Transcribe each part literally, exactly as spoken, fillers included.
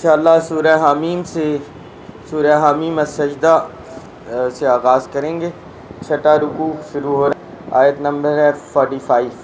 انشاءاللہ سورہ حامیم سے سورہ حامیم السجدہ سے آغاز کریں گے۔ چھٹا رکوع شروع ہو رہا ہے، آیت نمبر ہے پینتالیس۔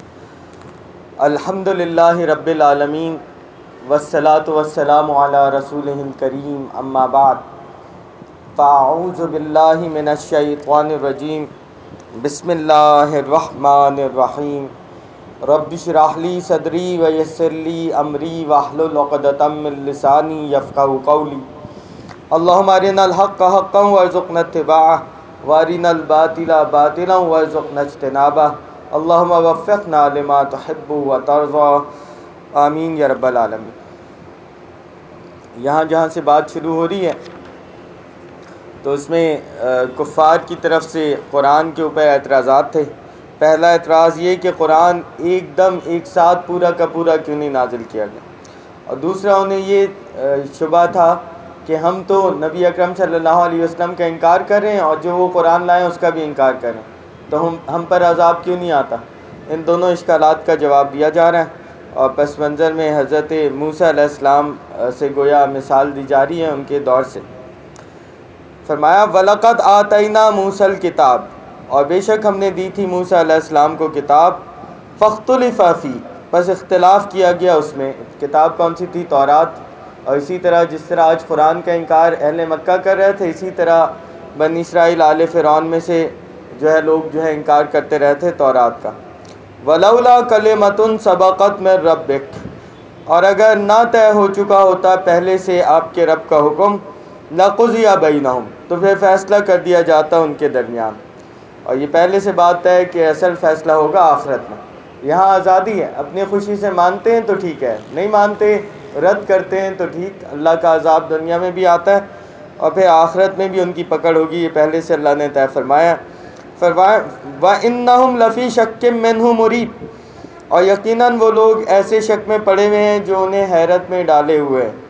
الحمدللہ رب العالمین والصلاة والسلام علی رسولہ الکریم، اما بعد فاعوذ باللہ من الشیطان الرجیم، بسم اللہ الرحمن الرحیم۔ رب اشرح لی صدری ویسر لی امری واحلل عقدۃ من لسانی یفقہوا قولی۔ اللہم ارنا الحق حقا وارزقنا اتباعہ وارنا الباطل باطلا وارزقنا اجتنابہ، اللہم وفقنا لما تحب وترضى، آمین یا رب العالمین۔ یہاں جہاں سے بات شروع ہو رہی ہے تو اس میں کفار کی طرف سے قرآن کے اوپر اعتراضات تھے۔ پہلا اعتراض یہ کہ قرآن ایک دم ایک ساتھ پورا کا پورا کیوں نہیں نازل کیا گیا، اور دوسرا انہیں یہ شبہ تھا کہ ہم تو نبی اکرم صلی اللہ علیہ وسلم کا انکار کر رہے ہیں اور جو وہ قرآن لائیں اس کا بھی انکار کر رہے ہیں، تو ہم ہم پر عذاب کیوں نہیں آتا۔ ان دونوں اشکالات کا جواب دیا جا رہا ہے، اور پس منظر میں حضرت موسیٰ علیہ السلام سے گویا مثال دی جا رہی ہے ان کے دور سے۔ فرمایا وَلَقَدْ آتَيْنَا مُوسَى الْكِتَابَ، اور بے شک ہم نے دی تھی موسیٰ علیہ السلام کو کتاب، فَاخْتُلِفَ فِيهِ، بس اختلاف کیا گیا اس میں۔ کتاب کون سی تھی؟ تورات۔ اور اسی طرح جس طرح آج قرآن کا انکار اہل مکہ کر رہے تھے، اسی طرح بنی اسرائیل آل فرعون میں سے جو ہے لوگ جو ہے انکار کرتے رہے تھے تورات کا۔ وَلَوْلَا كَلِمَةٌ سَبَقَتْ مِن رَبِّكَ، اور اگر نہ طے ہو چکا ہوتا پہلے سے آپ کے رب کا حکم، لَقُضِيَ بَيْنَهُمْ، تو پھر فیصلہ کر دیا جاتا ان کے درمیان۔ اور یہ پہلے سے بات ہے کہ اصل فیصلہ ہوگا آخرت میں۔ یہاں آزادی ہے، اپنی خوشی سے مانتے ہیں تو ٹھیک ہے، نہیں مانتے رد کرتے ہیں تو ٹھیک، اللہ کا عذاب دنیا میں بھی آتا ہے اور پھر آخرت میں بھی ان کی پکڑ ہوگی، یہ پہلے سے اللہ نے طے فرمایا۔ فرمایا وَإِنَّهُمْ لَفِي شَكٍّ مِّنْهُ مُرِيبٍ، اور یقیناً وہ لوگ ایسے شک میں پڑے ہوئے ہیں جو انہیں حیرت میں ڈالے ہوئے ہیں۔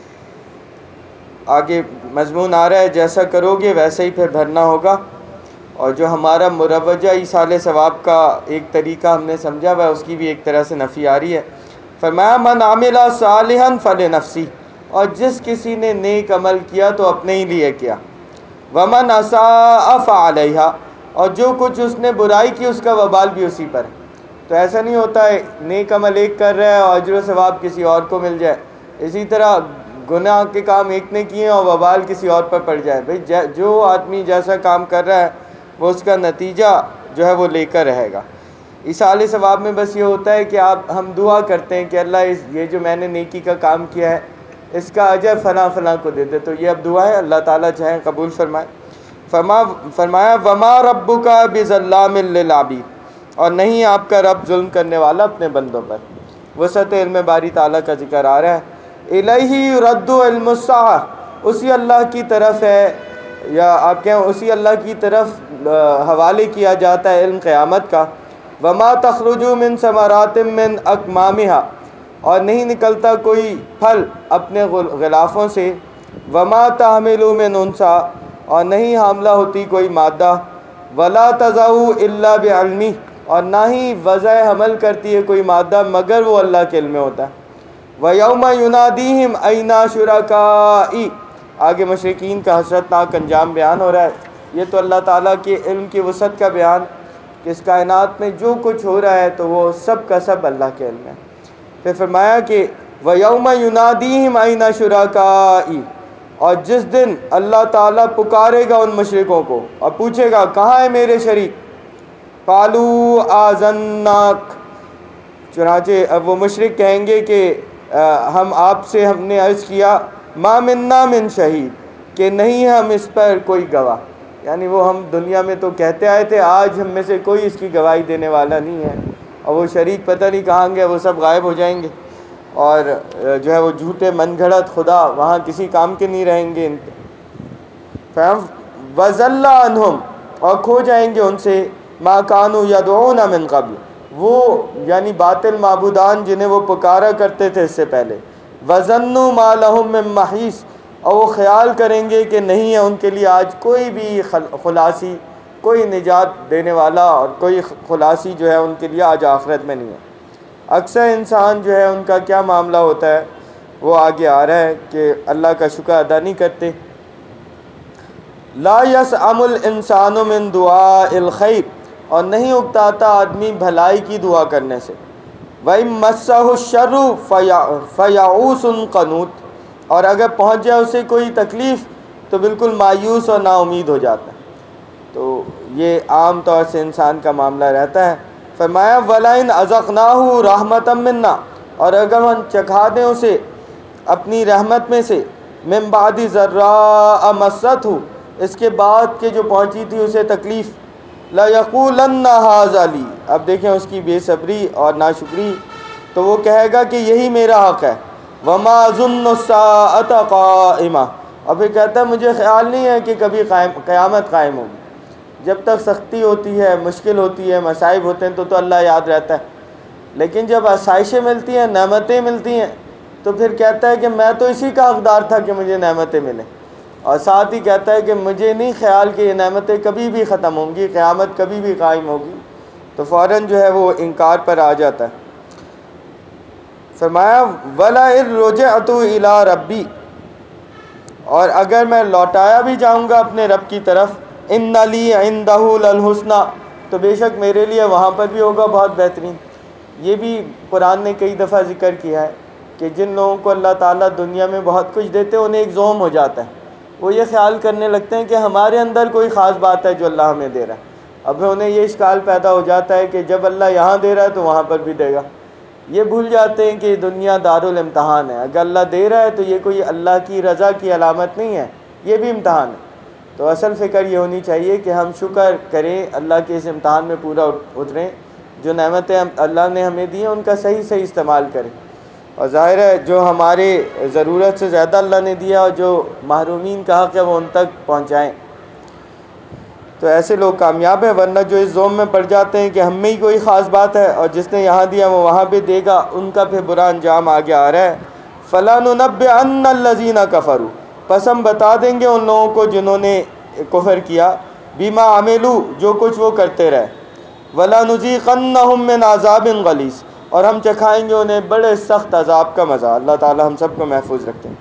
آگے مضمون آ رہا ہے جیسا کرو گے ویسے ہی پھر بھرنا ہوگا، اور جو ہمارا مروجہ ایصال ثواب کا ایک طریقہ ہم نے سمجھا ہوا ہے اس کی بھی ایک طرح سے نفی آ رہی ہے۔ فرمایا من عمل صالحا فلنفسہ، اور جس کسی نے نیک عمل کیا تو اپنے ہی لیے کیا، ومن اساء فعلیہا، اور جو کچھ اس نے برائی کی اس کا وبال بھی اسی پر ہے۔ تو ایسا نہیں ہوتا ہے نیک عمل ایک کر رہا ہے اور اجر و ثواب کسی اور کو مل جائے، اسی طرح گناہ کے کام ایک نے کیے اور وبال کسی اور پر پڑ جائے۔ بھئی جو آدمی جیسا کام کر رہا ہے وہ اس کا نتیجہ جو ہے وہ لے کر رہے گا۔ ایصال ثواب میں بس یہ ہوتا ہے کہ آپ ہم دعا کرتے ہیں کہ اللہ اس یہ جو میں نے نیکی کا کام کیا ہے اس کا اجر فلاں فلاں کو دے دے، تو یہ اب دعا ہے، اللہ تعالیٰ چاہیں قبول فرمائے۔ فرما فرمایا وما ربک بظلام للعبید، اور نہیں آپ کا رب ظلم کرنے والا اپنے بندوں پر۔ وسعت علم باری تعالیٰ کا ذکر آ رہا ہے۔ الیہ یرد علم الساعہ، اسی اللہ کی طرف ہے، یا آپ کہیں اسی اللہ کی طرف حوالے کیا جاتا ہے علم قیامت کا۔ وما تخرج من ثمرات من اکمامہا، اور نہیں نکلتا کوئی پھل اپنے غلافوں سے۔ وما تحمل من انثی، اور نہیں حاملہ ہوتی کوئی مادہ۔ ولا تضع الا بعلمہ، اور نہ ہی وضع حمل کرتی ہے کوئی مادہ مگر وہ اللہ کے علم میں ہوتا ہے۔ وَيَوْمَ يُنَادِيهِمْ أَيْنَ شُرَكَائِي، آگے مشرکین کا حسرتناک انجام بیان ہو رہا ہے۔ یہ تو اللہ تعالیٰ کے علم کی وسعت کا بیان کہ اس کائنات میں جو کچھ ہو رہا ہے تو وہ سب کا سب اللہ کے علم ہے۔ پھر فرمایا کہ وَيَوْمَ يُنَادِيهِمْ أَيْنَ شُرَكَائِي، اور جس دن اللہ تعالیٰ پکارے گا ان مشرکوں کو اور پوچھے گا کہاں ہے میرے شریک، قَالُوا آذَنَّاكَ، چنانچہ اب وہ مشرک کہیں گے کہ ہم آپ سے ہم نے عرض کیا ما منا من شہید، کہ نہیں ہم اس پر کوئی گواہ، یعنی وہ ہم دنیا میں تو کہتے آئے تھے آج ہم میں سے کوئی اس کی گواہی دینے والا نہیں ہے، اور وہ شریک پتہ نہیں کہاں گے، وہ سب غائب ہو جائیں گے، اور جو ہے وہ جھوٹے من گھڑت خدا وہاں کسی کام کے نہیں رہیں گے۔ وَضَلَّ عَنْهُمْ، اور کھو جائیں گے ان سے ما كانوا يدعون من قبل، وہ یعنی باطل معبودان جنہیں وہ پکارا کرتے تھے اس سے پہلے۔ وَظَنُّوا مَا لَهُم مِّن مَّحِيصٍ، اور وہ خیال کریں گے کہ نہیں ہے ان کے لیے آج کوئی بھی خلاصی، کوئی نجات دینے والا اور کوئی خلاصی جو ہے ان کے لیے آج آخرت میں نہیں ہے۔ اکثر انسان جو ہے ان کا کیا معاملہ ہوتا ہے وہ آگے آ رہا ہے کہ اللہ کا شکر ادا نہیں کرتے. لا یسأم الانسان من دعاء الخیر، اور نہیں اکتاتا آدمی بھلائی کی دعا کرنے سے. وَإِن مَسَّهُ الشَّرُّ فَيَعُوسٌ قَنُوطٌ، اور اگر پہنچ جائے اسے کوئی تکلیف تو بالکل مایوس اور نا امید ہو جاتا ہے. تو یہ عام طور سے انسان کا معاملہ رہتا ہے. فرمایا وَلَئِنْ أَذَقْنَاهُ رَحْمَةً مِنَّا، اور اگر ہم چکھا دیں اسے اپنی رحمت میں سے، مِن بَعْدِ ضَرَّاءَ مَسَّتْهُ، اس کے بعد کہ جو پہنچی تھی اسے تکلیف، لَيَقُولَنَّ هَٰذَا لِي، اب دیکھیں اس کی بے صبری اور ناشکری، تو وہ کہے گا کہ یہی میرا حق ہے. وَمَا أَظُنُّ السَّاعَةَ قَائِمَةً، اور پھر کہتا ہے مجھے خیال نہیں ہے کہ کبھی قائم قیامت قائم ہوگی. جب تک سختی ہوتی ہے، مشکل ہوتی ہے، مصائب ہوتے ہیں تو تو اللہ یاد رہتا ہے، لیکن جب آسائشیں ملتی ہیں، نعمتیں ملتی ہیں، تو پھر کہتا ہے کہ میں تو اسی کا حقدار تھا کہ مجھے نعمتیں ملیں. اور ساتھ ہی کہتا ہے کہ مجھے نہیں خیال کہ یہ نعمتیں کبھی بھی ختم ہوں گی، قیامت کبھی بھی قائم ہوگی. تو فوراً جو ہے وہ انکار پر آ جاتا ہے. فرمایا وَلَئِن رُجِعْتُ إِلَىٰ رَبِّي، اور اگر میں لوٹایا بھی جاؤں گا اپنے رب کی طرف، إِنَّ لِي عِندَهُ لَلْحُسْنَىٰ، تو بے شک میرے لیے وہاں پر بھی ہوگا بہت بہترین. یہ بھی قرآن نے کئی دفعہ ذکر کیا ہے کہ جن لوگوں کو اللہ تعالیٰ دنیا میں بہت کچھ دیتے ہیں انہیں ایک زوم ہو جاتا ہے. وہ یہ خیال کرنے لگتے ہیں کہ ہمارے اندر کوئی خاص بات ہے جو اللہ ہمیں دے رہا ہے. اب انہیں یہ اشکال پیدا ہو جاتا ہے کہ جب اللہ یہاں دے رہا ہے تو وہاں پر بھی دے گا. یہ بھول جاتے ہیں کہ دنیا دارالامتحان ہے. اگر اللہ دے رہا ہے تو یہ کوئی اللہ کی رضا کی علامت نہیں ہے، یہ بھی امتحان ہے. تو اصل فکر یہ ہونی چاہیے کہ ہم شکر کریں، اللہ کے اس امتحان میں پورا اتریں، جو نعمتیں اللہ نے ہمیں دی ہیں ان کا صحیح صحیح استعمال کریں. اور ظاہر ہے جو ہمارے ضرورت سے زیادہ اللہ نے دیا اور جو محرومین کا حق ہے وہ ان تک پہنچائیں، تو ایسے لوگ کامیاب ہیں. ورنہ جو اس زوم میں پڑ جاتے ہیں کہ ہم میں ہی کوئی خاص بات ہے اور جس نے یہاں دیا وہ وہاں بھی دے گا، ان کا پھر برا انجام آگے آ رہا ہے. فَلَنُنَبِّئَنَّ الَّذِينَ كَفَرُوا، پس ہم بتا دیں گے ان لوگوں کو جنہوں نے کفر کیا، بِمَا عَمِلُوا، جو کچھ وہ کرتے رہے، وَلَنُذِيقَنَّهُم مِّنْ عَذَابٍ غَلِيظٍ، اور ہم چکھائیں گے انہیں بڑے سخت عذاب کا مزہ. اللہ تعالی ہم سب کو محفوظ رکھیں.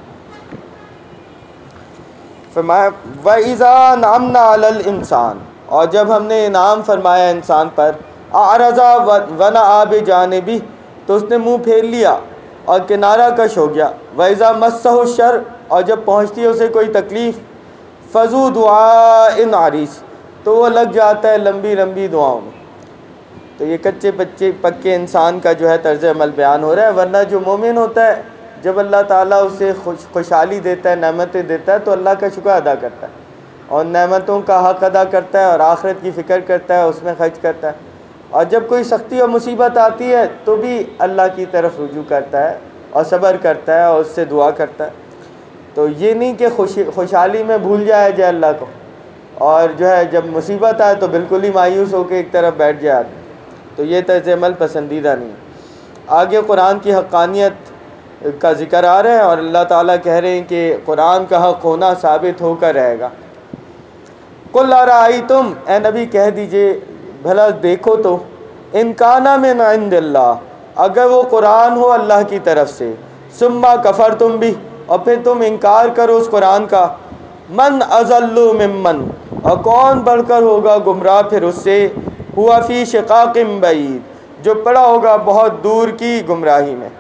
فرمایا وَإِذَا أَنْعَمْنَا عَلَى الْإِنسَانِ، اور جب ہم نے انعام فرمایا انسان پر، أَعْرَضَ وَنَأَىٰ بِجَانِبِهِ، تو اس نے منہ پھیر لیا اور کنارہ کش ہو گیا. وَإِذَا مَسَّهُ الشَّرُّ، اور جب پہنچتی ہے اسے کوئی تکلیف، فَذُو دُعَاءٍ عَرِيضٍ، تو وہ لگ جاتا ہے لمبی لمبی دعاؤں میں. تو یہ کچے بچے پکے انسان کا جو ہے طرز عمل بیان ہو رہا ہے. ورنہ جو مومن ہوتا ہے جب اللہ تعالیٰ اسے خوش خوشحالی دیتا ہے، نعمتیں دیتا ہے، تو اللہ کا شکر ادا کرتا ہے اور نعمتوں کا حق ادا کرتا ہے اور آخرت کی فکر کرتا ہے، اس میں خرچ کرتا ہے. اور جب کوئی سختی اور مصیبت آتی ہے تو بھی اللہ کی طرف رجوع کرتا ہے اور صبر کرتا ہے اور اس سے دعا کرتا ہے. تو یہ نہیں کہ خوشی خوشحالی میں بھول جائے جائے اللہ کو، اور جو ہے جب مصیبت آئے تو بالکل ہی مایوس ہو کے ایک طرف بیٹھ جائے. تو یہ طرز عمل پسندیدہ نہیں. آگے قرآن کی حقانیت کا ذکر آ رہا ہے اور اللہ تعالیٰ کہہ رہے ہیں کہ قرآن کا حق ہونا ثابت ہو کر رہے گا. قُلْ أَرَأَيْتُمْ، اے نبی کہہ دیجئے بھلا دیکھو تو، إِنْ كَانَ مِنْ عِنْدِ اللَّهِ، اگر وہ قرآن ہو اللہ کی طرف سے، ثُمَّ كَفَرْتُمْ بِهِ، اور پھر تم انکار کرو اس قرآن کا، مَنْ أَضَلُّ مِمَّنْ، اور کون بڑھ کر ہوگا گمراہ پھر اس سے، هُوَ فِي شِقَاقٍ بَعِيدٍ، جو پڑا ہوگا بہت دور کی گمراہی میں.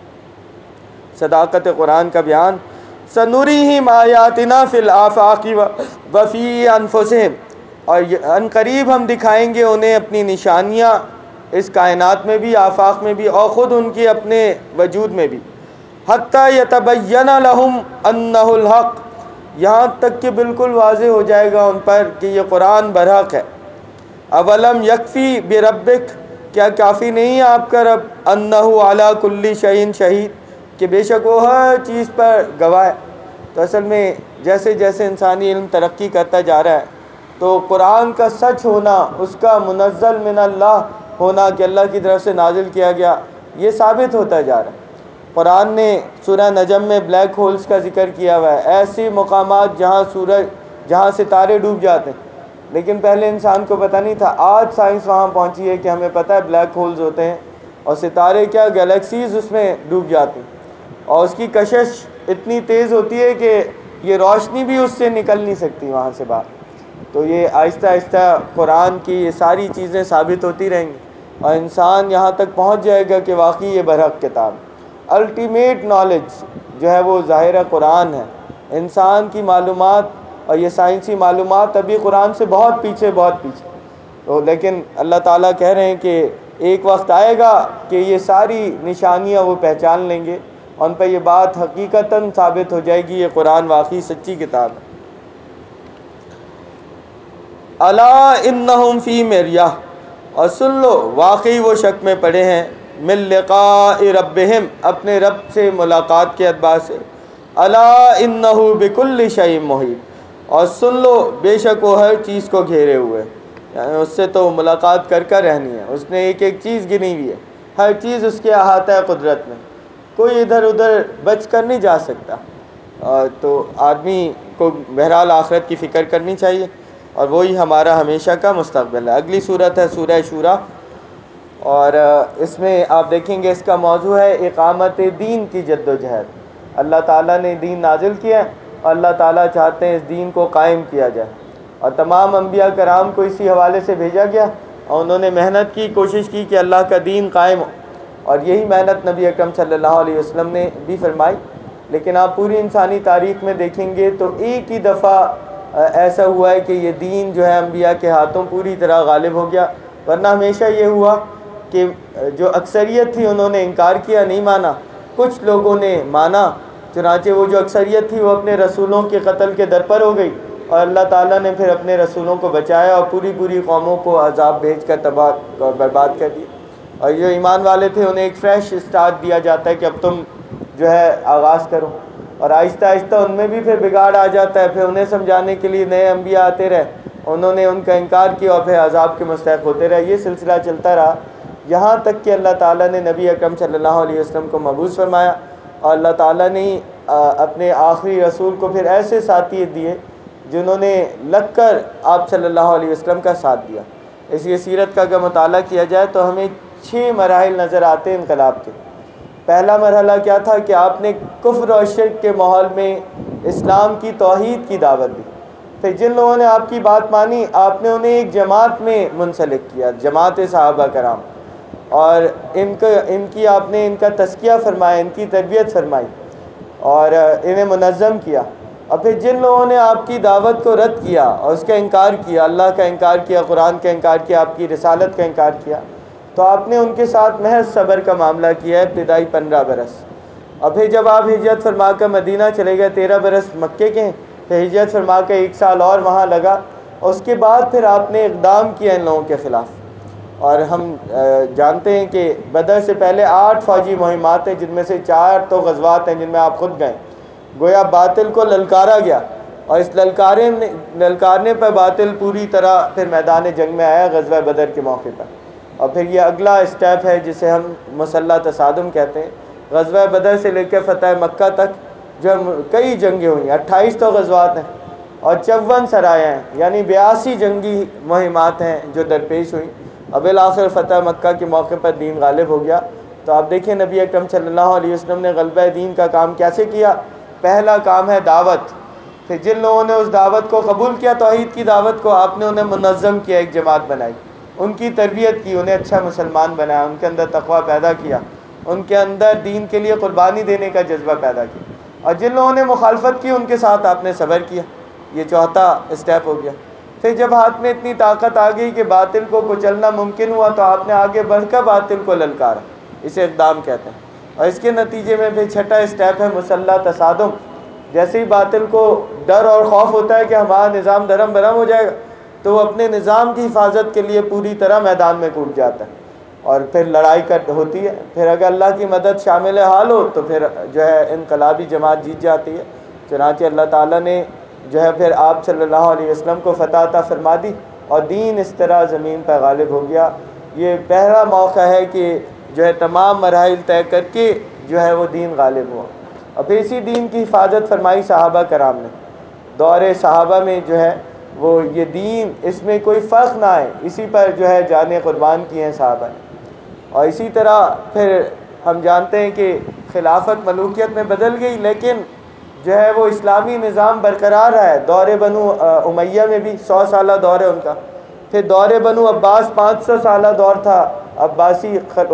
صداقت قرآن کا بیان. سَنُرِيهِمْ آيَاتِنَا فِي الْآفَاقِ وَفِي أَنفُسِهِمْ، اور ان قریب ہم دکھائیں گے انہیں اپنی نشانیاں اس کائنات میں بھی، آفاق میں بھی، اور خود ان کے اپنے وجود میں بھی. حَتَّى يَتَبَيَّنَ لَهُمْ أَنَّهُ الْحَقُّ، یہاں تک کہ بالکل واضح ہو جائے گا ان پر کہ یہ قرآن برحق ہے. اولم یکفی بربک، کیا کافی نہیں ہے آپ کا رب، انہ علی کل شیء شہید، کہ بے شک وہ ہر چیز پر گواہ ہے. تو اصل میں جیسے جیسے انسانی علم ترقی کرتا جا رہا ہے تو قرآن کا سچ ہونا، اس کا منزل من اللہ ہونا کہ اللہ کی طرف سے نازل کیا گیا، یہ ثابت ہوتا جا رہا ہے. قرآن نے سورہ نجم میں بلیک ہولز کا ذکر کیا ہوا ہے، ایسی مقامات جہاں سورج جہاں ستارے ڈوب جاتے ہیں، لیکن پہلے انسان کو پتہ نہیں تھا. آج سائنس وہاں پہنچی ہے کہ ہمیں پتہ ہے بلیک ہولز ہوتے ہیں اور ستارے کیا گلیکسیز اس میں ڈوب جاتی ہیں. اور اس کی کشش اتنی تیز ہوتی ہے کہ یہ روشنی بھی اس سے نکل نہیں سکتی وہاں سے باہر. تو یہ آہستہ آہستہ قرآن کی یہ ساری چیزیں ثابت ہوتی رہیں گی اور انسان یہاں تک پہنچ جائے گا کہ واقعی یہ برحق کتاب. الٹیمیٹ نالج جو ہے وہ ظاہر قرآن ہے. انسان کی معلومات اور یہ سائنسی معلومات ابھی قرآن سے بہت پیچھے بہت پیچھے. تو لیکن اللہ تعالیٰ کہہ رہے ہیں کہ ایک وقت آئے گا کہ یہ ساری نشانیاں وہ پہچان لیں گے، ان پہ یہ بات حقیقتاً ثابت ہو جائے گی یہ قرآن واقعی سچی کتاب ہے. الا انہم فی مریہ، اور سن لو واقعی وہ شک میں پڑے ہیں، من لقاء ربہم، اپنے رب سے ملاقات کے اعتبار سے. الا انہ بکل شیء محیط، اور سن لو بے شک وہ ہر چیز کو گھیرے ہوئے، یعنی اس سے تو ملاقات کر کر رہنی ہے. اس نے ایک ایک چیز گنی ہوئی ہے، ہر چیز اس کے احاطہ قدرت میں، کوئی ادھر ادھر بچ کر نہیں جا سکتا. تو آدمی کو بہرحال آخرت کی فکر کرنی چاہیے، اور وہی ہمارا ہمیشہ کا مستقبل ہے. اگلی صورت ہے سورہ شورا، اور اس میں آپ دیکھیں گے اس کا موضوع ہے اقامت دین کی جد و جہد. اللہ تعالیٰ نے دین نازل کیا ہے اور اللہ تعالیٰ چاہتے ہیں اس دین کو قائم کیا جائے، اور تمام انبیاء کرام کو اسی حوالے سے بھیجا گیا اور انہوں نے محنت کی، کوشش کی کہ اللہ کا دین قائم ہو، اور یہی محنت نبی اکرم صلی اللہ علیہ وسلم نے بھی فرمائی. لیکن آپ پوری انسانی تاریخ میں دیکھیں گے تو ایک ہی دفعہ ایسا ہوا ہے کہ یہ دین جو ہے انبیاء کے ہاتھوں پوری طرح غالب ہو گیا، ورنہ ہمیشہ یہ ہوا کہ جو اکثریت تھی انہوں نے انکار کیا، نہیں مانا. کچھ لوگوں نے مانا، چنانچہ وہ جو اکثریت تھی وہ اپنے رسولوں کے قتل کے در پر ہو گئی، اور اللہ تعالیٰ نے پھر اپنے رسولوں کو بچایا اور پوری پوری قوموں کو عذاب بھیج کر تباہ اور برباد کر دیا. اور جو ایمان والے تھے انہیں ایک فریش اسٹارٹ دیا جاتا ہے کہ اب تم جو ہے آغاز کرو، اور آہستہ آہستہ ان میں بھی پھر بگاڑ آ جاتا ہے. پھر انہیں سمجھانے کے لیے نئے انبیاء آتے رہے، انہوں نے ان کا انکار کیا اور پھر عذاب کے مستحق ہوتے رہے. یہ سلسلہ چلتا رہا یہاں تک کہ اللہ تعالیٰ نے نبی اکرم صلی اللہ علیہ وسلم کو مبعوث فرمایا، اور اللہ تعالیٰ نے اپنے آخری رسول کو پھر ایسے ساتھی دیے جنہوں نے لگ کر آپ صلی اللہ علیہ وسلم کا ساتھ دیا. اس لیے سیرت کا اگر مطالعہ کیا جائے تو ہمیں چھ مراحل نظر آتے ہیں انقلاب کے. پہلا مرحلہ کیا تھا کہ آپ نے کفر اور شرک کے ماحول میں اسلام کی توحید کی دعوت دی. پھر جن لوگوں نے آپ کی بات مانی آپ نے انہیں ایک جماعت میں منسلک کیا، جماعت صحابہ کرام، اور ان کا ان کی آپ نے ان کا تزکیہ فرمایا، ان کی تربیت فرمائی اور انہیں منظم کیا. اور پھر جن لوگوں نے آپ کی دعوت کو رد کیا اور اس کا انکار کیا، اللہ کا انکار کیا، قرآن کا انکار کیا، آپ کی رسالت کا انکار کیا، تو آپ نے ان کے ساتھ محض صبر کا معاملہ کیا ہے ابتدائی پندرہ برس. اور پھر جب آپ ہجرت فرما کر مدینہ چلے گئے، تیرہ برس مکے کے، پھر ہجرت فرما کر ایک سال اور وہاں لگا، اور اس کے بعد پھر آپ نے اقدام کیا ان لوگوں کے خلاف. اور ہم جانتے ہیں کہ بدر سے پہلے آٹھ فوجی مہمات ہیں، جن میں سے چار تو غزوات ہیں جن میں آپ خود گئے. گویا باطل کو للکارا گیا، اور اس للکارے للکارنے پر باطل پوری طرح پھر میدان جنگ میں آیا غزوہ بدر کے موقع پر. اور پھر یہ اگلا اسٹیپ ہے جسے ہم مسلح تصادم کہتے ہیں. غزوہ بدر سے لے کے فتح مکہ تک جو کئی جنگیں ہوئی، اٹھائیس تو غزوات ہیں اور چون سرایاں ہیں، یعنی بیاسی جنگی مہمات ہیں جو درپیش ہوئیں. اب بالآخر فتح مکہ کے موقع پر دین غالب ہو گیا. تو آپ دیکھیں نبی اکرم صلی اللہ علیہ وسلم نے غلبہ دین کا کام کیسے کیا. پہلا کام ہے دعوت. پھر جن لوگوں نے اس دعوت کو قبول کیا، توحید کی دعوت کو، آپ نے انہیں منظم کیا، ایک جماعت بنائی، ان کی تربیت کی، انہیں اچھا مسلمان بنایا، ان کے اندر تقویٰ پیدا کیا، ان کے اندر دین کے لیے قربانی دینے کا جذبہ پیدا کیا. اور جن لوگوں نے مخالفت کی ان کے ساتھ آپ نے صبر کیا. یہ چوتھا اسٹیپ ہو گیا. پھر جب ہاتھ میں اتنی طاقت آ گئی کہ باطل کو کچلنا ممکن ہوا تو آپ نے آگے بڑھ کر باطل کو للکارا. اسے اقدام کہتے ہیں. اور اس کے نتیجے میں پھر چھٹا اسٹیپ ہے مسلح تصادم. جیسے ہی باطل کو ڈر اور خوف ہوتا ہے کہ ہمارا نظام دھرم برہم ہو جائے گا تو وہ اپنے نظام کی حفاظت کے لیے پوری طرح میدان میں کود جاتا ہے، اور پھر لڑائی کر ہوتی ہے. پھر اگر اللہ کی مدد شامل حال ہو تو پھر جو ہے انقلابی جماعت جیت جاتی ہے. چنانچہ اللہ تعالیٰ نے جو ہے پھر آپ صلی اللہ علیہ وسلم کو فتح عطا فرما دی اور دین اس طرح زمین پر غالب ہو گیا. یہ پہلا موقع ہے کہ جو ہے تمام مراحل طے کر کے جو ہے وہ دین غالب ہوا. اور پھر اسی دین کی حفاظت فرمائی صحابہ کرام نے. دور صحابہ میں جو ہے وہ یہ دین، اس میں کوئی فرق نہ آئے، اسی پر جو ہے جانیں قربان کی ہیں صحابہ نے. اور اسی طرح پھر ہم جانتے ہیں کہ خلافت ملوکیت میں بدل گئی، لیکن جو ہے وہ اسلامی نظام برقرار ہے۔ دور بنو امیہ میں بھی سو سالہ دور ہے ان کا، پھر دور بنو عباس پانچ سو سالہ دور تھا، عباسی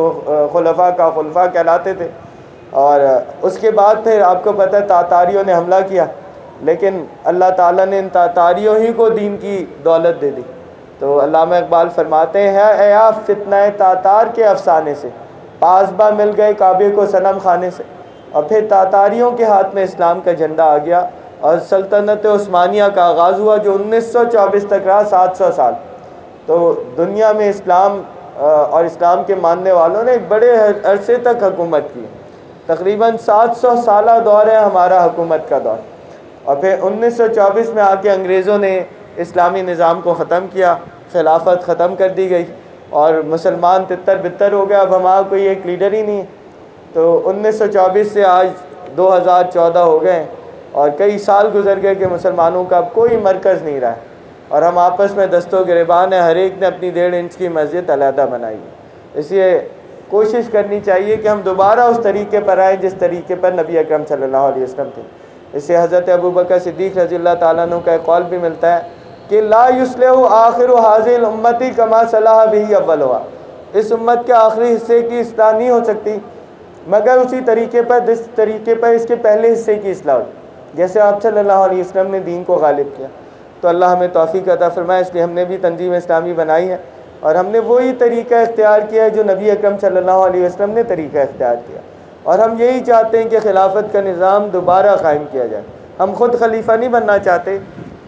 خلفاء کا خلفاء کہلاتے تھے، اور اس کے بعد پھر آپ کو پتہ ہے تاتاریوں نے حملہ کیا، لیکن اللہ تعالیٰ نے ان تاتاریوں ہی کو دین کی دولت دے دی۔ تو علامہ اقبال فرماتے ہیں اے آپ فتنہ تاتار کے افسانے سے، پاسباں مل گئے کعبے کو صنم خانے سے، اور پھر تاتاریوں کے ہاتھ میں اسلام کا جھنڈا آ گیا اور سلطنت عثمانیہ کا آغاز ہوا، جو انیس سو چوبیس تک رہا، سات سو سال۔ تو دنیا میں اسلام اور اسلام کے ماننے والوں نے ایک بڑے عرصے تک حکومت کی، تقریباً سات سو سالہ دور ہے ہمارا حکومت کا دور، اور پھر انیس سو چوبیس میں آ کے انگریزوں نے اسلامی نظام کو ختم کیا، خلافت ختم کر دی گئی، اور مسلمان تتر بتر ہو گیا، اب ہمارا کوئی ایک لیڈر ہی نہیں ہے۔ تو انیس سو چوبیس سے آج دو ہزار چودہ ہو گئے، اور کئی سال گزر گئے کہ مسلمانوں کا اب کوئی مرکز نہیں رہا، اور ہم آپس میں دست و گریبان ہیں، ہر ایک نے اپنی ڈیڑھ انچ کی مسجد علیحدہ بنائی ہے۔ اس لیے کوشش کرنی چاہیے کہ ہم دوبارہ اس طریقے پر آئیں جس طریقے پر نبی اکرم صلی اللہ علیہ وسلم تھے۔ اس سے حضرت ابوبکر صدیق رضی اللہ تعالیٰ عنہ کا ایک قول بھی ملتا ہے کہ لا یصلح آخر هذه الامتی کما صلح به اولها، اس امت کے آخری حصے کی اصلاح نہیں ہو سکتی مگر اسی طریقے پر جس طریقے پر اس کے پہلے حصے کی اصلاح ہوئی، جیسے آپ صلی اللہ علیہ وسلم نے دین کو غالب کیا۔ تو اللہ ہمیں توفیق عطا فرمائے، اس لیے ہم نے بھی تنظیم اسلامی بنائی ہے، اور ہم نے وہی طریقہ اختیار کیا ہے جو نبی اکرم صلی اللہ علیہ وسلم نے طریقہ اختیار کیا، اور ہم یہی چاہتے ہیں کہ خلافت کا نظام دوبارہ قائم کیا جائے۔ ہم خود خلیفہ نہیں بننا چاہتے،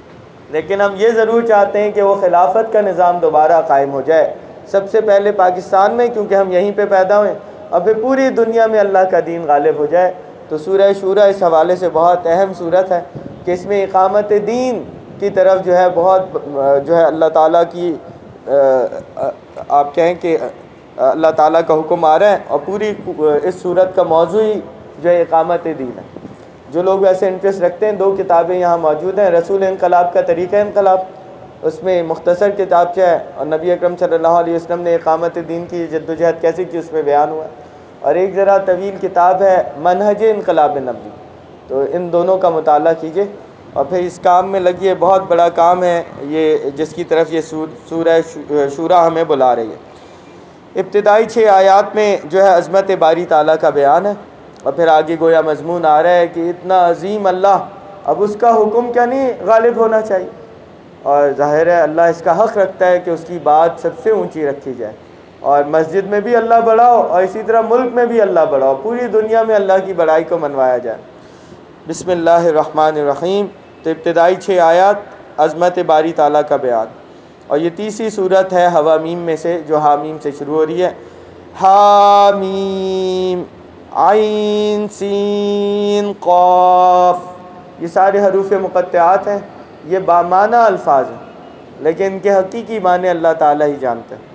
لیکن ہم یہ ضرور چاہتے ہیں کہ وہ خلافت کا نظام دوبارہ قائم ہو جائے، سب سے پہلے پاکستان میں، کیونکہ ہم یہیں پہ پیدا ہوئے، اور پھر پوری دنیا میں اللہ کا دین غالب ہو جائے۔ تو سورہ شورى اس حوالے سے بہت اہم صورت ہے کہ اس میں اقامت دین کی طرف جو ہے بہت جو ہے اللہ تعالیٰ کی آپ کہیں کہ اللہ تعالیٰ کا حکم آ رہا ہے، اور پوری اس صورت کا موضوع ہی جو ہے اقامت دین ہے۔ جو لوگ ویسے انٹرسٹ رکھتے ہیں، دو کتابیں یہاں موجود ہیں، رسول انقلاب کا طریقہ انقلاب، اس میں مختصر کتابچہ ہے، اور نبی اکرم صلی اللہ علیہ وسلم نے اقامت دین کی جدوجہد کیسے کی اس میں بیان ہوا ہے، اور ایک ذرا طویل کتاب ہے منہج انقلاب نبوی۔ تو ان دونوں کا مطالعہ کیجیے اور پھر اس کام میں لگیے، بہت بڑا کام ہے یہ جس کی طرف یہ سورہ شورى ہمیں بلا رہی ہے۔ ابتدائی چھ آیات میں جو ہے عظمت باری تعالیٰ کا بیان ہے، اور پھر آگے گویا مضمون آ رہا ہے کہ اتنا عظیم اللہ، اب اس کا حکم کیا نہیں غالب ہونا چاہیے، اور ظاہر ہے اللہ اس کا حق رکھتا ہے کہ اس کی بات سب سے اونچی رکھی جائے، اور مسجد میں بھی اللہ بڑھاؤ اور اسی طرح ملک میں بھی اللہ بڑھاؤ، پوری دنیا میں اللہ کی بڑائی کو منوایا جائے۔ بسم اللہ الرحمن الرحیم۔ تو ابتدائی چھ آیات عظمت باری تعالیٰ کا بیان، اور یہ تیسری صورت ہے حوامیم میں سے جو حامیم سے شروع ہو رہی ہے۔ حامیم عین سین قاف، یہ سارے حروف مقطعات ہیں، یہ بامعنی الفاظ ہیں، لیکن ان کے حقیقی معنی اللہ تعالیٰ ہی جانتے ہیں۔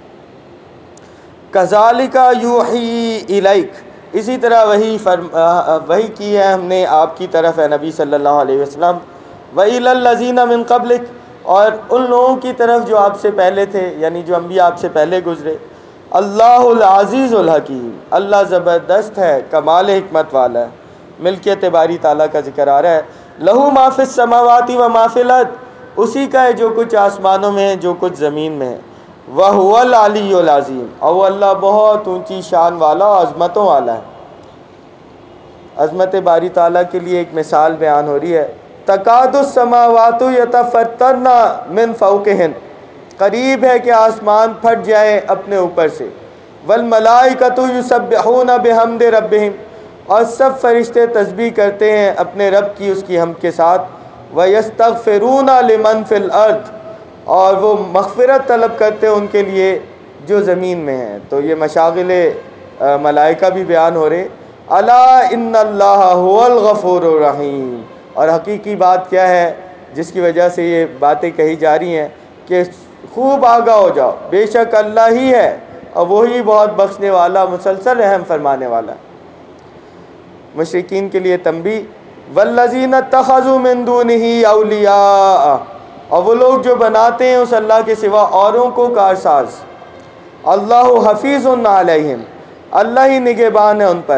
کذالک یوحی الیک، اسی طرح وہی فرم وہی کی ہے ہم نے آپ کی طرف ہے نبی صلی اللہ علیہ وسلم، وَإِلَى الَّذِينَ مِن قَبْلِكَ، اور ان لوگوں کی طرف جو آپ سے پہلے تھے، یعنی جو انبیاء آپ سے پہلے گزرے۔ اللہ العزیز الحکیم، اللہ زبردست ہے، کمال حکمت والا ہے۔ ملکیت باری تعالیٰ کا ذکر آ رہا ہے۔ لہو ما فی السماوات و ما فی الارض، اسی کا ہے جو کچھ آسمانوں میں ہے جو کچھ زمین میں ہے۔ وَهُوَ الْعَلِيُّ الْعَظِيمُ، اور وہ اللہ بہت اونچی شان والا اور عظمتوں والا ہے۔ عظمت باری تعالیٰ کے لیے ایک مثال بیان ہو رہی ہے۔ تکاد السماوات یتفطرن من فوقہن، قریب ہے کہ آسمان پھٹ جائے اپنے اوپر سے۔ والملائکۃ یسبحون بحمد ربہم، اور سب فرشتے تسبیح کرتے ہیں اپنے رب کی اس کی حمد کے ساتھ۔ ویستغفرون لمن فی الارض، اور وہ مغفرت طلب کرتے ہیں ان کے لیے جو زمین میں ہیں۔ تو یہ مشاغل ملائکہ بھی بیان ہو رہے۔ الا ان اللہ هو الغفور الرحیم، اور حقیقی بات کیا ہے جس کی وجہ سے یہ باتیں کہی جا رہی ہیں کہ خوب آگاہ ہو جاؤ، بے شک اللہ ہی ہے اور وہی بہت بخشنے والا، مسلسل رحم فرمانے والا ہے۔ مشرکین کے لیے تنبیہ۔ والذین اتخذوا من دونہ اولیاء، اور وہ لوگ جو بناتے ہیں اس اللہ کے سوا اوروں کو کارساز۔ اللہ حفیظ علیہم، اللہ ہی نگہبان ہے ان پر۔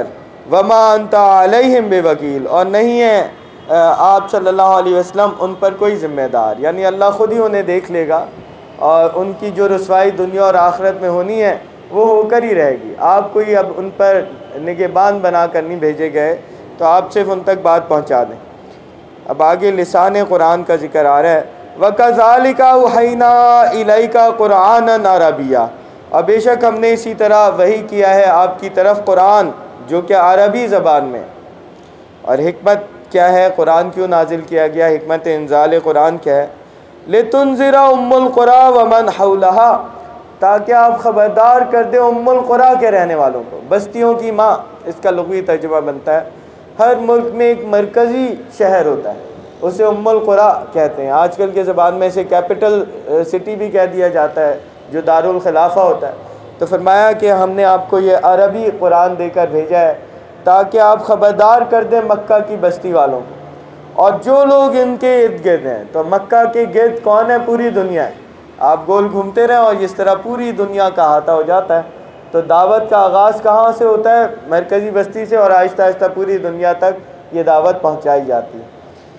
وما انت علیہم بوکیل، اور نہیں ہے آپ صلی اللہ علیہ وسلم ان پر کوئی ذمہ دار، یعنی اللہ خود ہی انہیں دیکھ لے گا اور ان کی جو رسوائی دنیا اور آخرت میں ہونی ہے وہ ہو کر ہی رہے گی۔ آپ کوئی اب ان پر نگہبان بنا کر نہیں بھیجے گئے، تو آپ صرف ان تک بات پہنچا دیں۔ اب آگے لسان قرآن کا ذکر آ رہا ہے، وَكَذَلِكَ أَوْحَيْنَا إِلَيْكَ قُرْآنًا عَرَبِيًّا، اور بے شک ہم نے اسی طرح وحی کیا ہے آپ کی طرف قرآن جو کہ عربی زبان میں۔ اور حکمت کیا ہے، قرآن کیوں نازل کیا گیا، حکمت انزال قرآن کیا ہے؟ لِتُنذِرَ أُمُّ الْقُرَىٰ وَمَنْ حَوْلَهَا، تاکہ آپ خبردار کر دیں ام القریٰ کے رہنے والوں کو، بستیوں کی ماں، اس کا لغوی ترجمہ بنتا ہے۔ ہر ملک میں ایک مرکزی شہر ہوتا ہے، اسے ام القریٰ کہتے ہیں، آج کل کے زبان میں اسے کیپٹل سٹی بھی کہہ دیا جاتا ہے، جو دارالخلافہ ہوتا ہے۔ تو فرمایا کہ ہم نے آپ کو یہ عربی قرآن دے کر بھیجا ہے تاکہ آپ خبردار کر دیں مکہ کی بستی والوں کو اور جو لوگ ان کے ارد گرد ہیں۔ تو مکہ کے گرد کون ہے؟ پوری دنیا ہے۔ آپ گول گھومتے رہیں اور اس طرح پوری دنیا کا احاطہ ہو جاتا ہے۔ تو دعوت کا آغاز کہاں سے ہوتا ہے؟ مرکزی بستی سے، اور آہستہ آہستہ پوری دنیا تک یہ دعوت پہنچائی جاتی ہے۔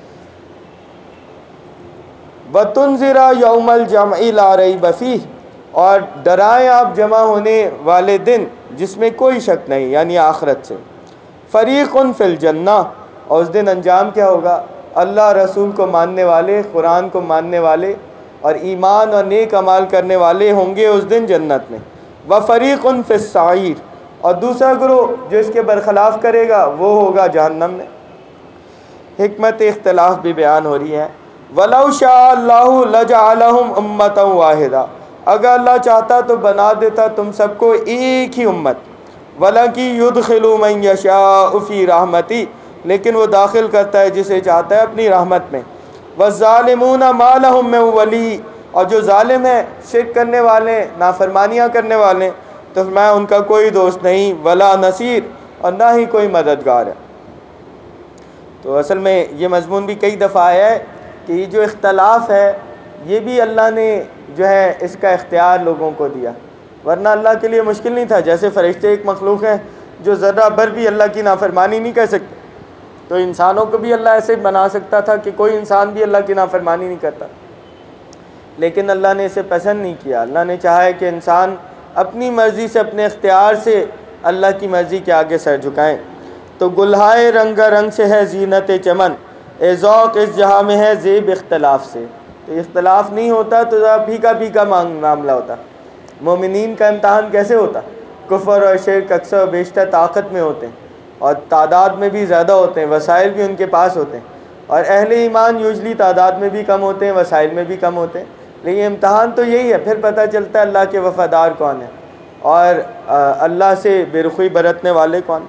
وَتُنذِرَ يَوْمَ الْجَمْعِ لَا رَيْبَ فِيهِ، اور ڈرائیں آپ جمع ہونے والے دن جس میں کوئی شک نہیں، یعنی آخرت سے۔ فَرِيقٌ فِي الْجَنَّةِ، اور اس دن انجام کیا ہوگا؟ اللہ رسول کو ماننے والے، قرآن کو ماننے والے اور ایمان اور نیک اعمال کرنے والے ہوں گے اس دن جنت میں۔ وَفَرِيقٌ فِي السَّعِيرِ، اور دوسرا گروہ جو اس کے برخلاف کرے گا وہ ہوگا جہنم میں۔ حکمت اختلاف بھی بیان ہو رہی ہے۔ وَلَوْ شَاءَ اللَّهُ لَجَعَلَهُمْ أُمَّةً وَاحِدَةً، اگر اللہ چاہتا تو بنا دیتا تم سب کو ایک ہی امت۔ وَلَكِنْ يُدْخِلُ مَنْ يَشَاءُ فِي رَحْمَتِهِ، لیکن وہ داخل کرتا ہے جسے چاہتا ہے اپنی رحمت میں۔ وَالظَّالِمُونَ مَا لَهُم مِّن وَلِيٍّ، اور جو ظالم ہیں، شرک کرنے والے، نافرمانیاں کرنے والے، تو فرمایا ان کا کوئی دوست نہیں، ولا نصیر، اور نہ ہی کوئی مددگار ہے۔ تو اصل میں یہ مضمون بھی کئی دفعہ آیا ہے کہ یہ جو اختلاف ہے یہ بھی اللہ نے جو ہے اس کا اختیار لوگوں کو دیا، ورنہ اللہ کے لیے مشکل نہیں تھا۔ جیسے فرشتے ایک مخلوق ہیں جو ذرہ بھر بھی اللہ کی نافرمانی نہیں کر سکتے، تو انسانوں کو بھی اللہ ایسے بنا سکتا تھا کہ کوئی انسان بھی اللہ کی نافرمانی نہیں کرتا، لیکن اللہ نے اسے پسند نہیں کیا۔ اللہ نے چاہا ہے کہ انسان اپنی مرضی سے، اپنے اختیار سے اللہ کی مرضی کے آگے سر جھکائیں۔ تو گلہائے رنگا رنگ سے ہے زینت چمن، اے ذوق اس جہاں میں ہے زیب اختلاف سے۔ تو اختلاف نہیں ہوتا تو ذرا پھیکا پھیکا معاملہ ہوتا۔ مومنین کا امتحان کیسے ہوتا؟ کفر اور شرک اکثر و بیشتر طاقت میں ہوتے ہیں اور تعداد میں بھی زیادہ ہوتے ہیں، وسائل بھی ان کے پاس ہوتے ہیں، اور اہل ایمان یوزلی تعداد میں بھی کم ہوتے ہیں، وسائل میں بھی کم ہوتے ہیں۔ لیکن امتحان تو یہی ہے، پھر پتہ چلتا ہے اللہ کے وفادار کون ہیں اور اللہ سے بے رخی برتنے والے کون۔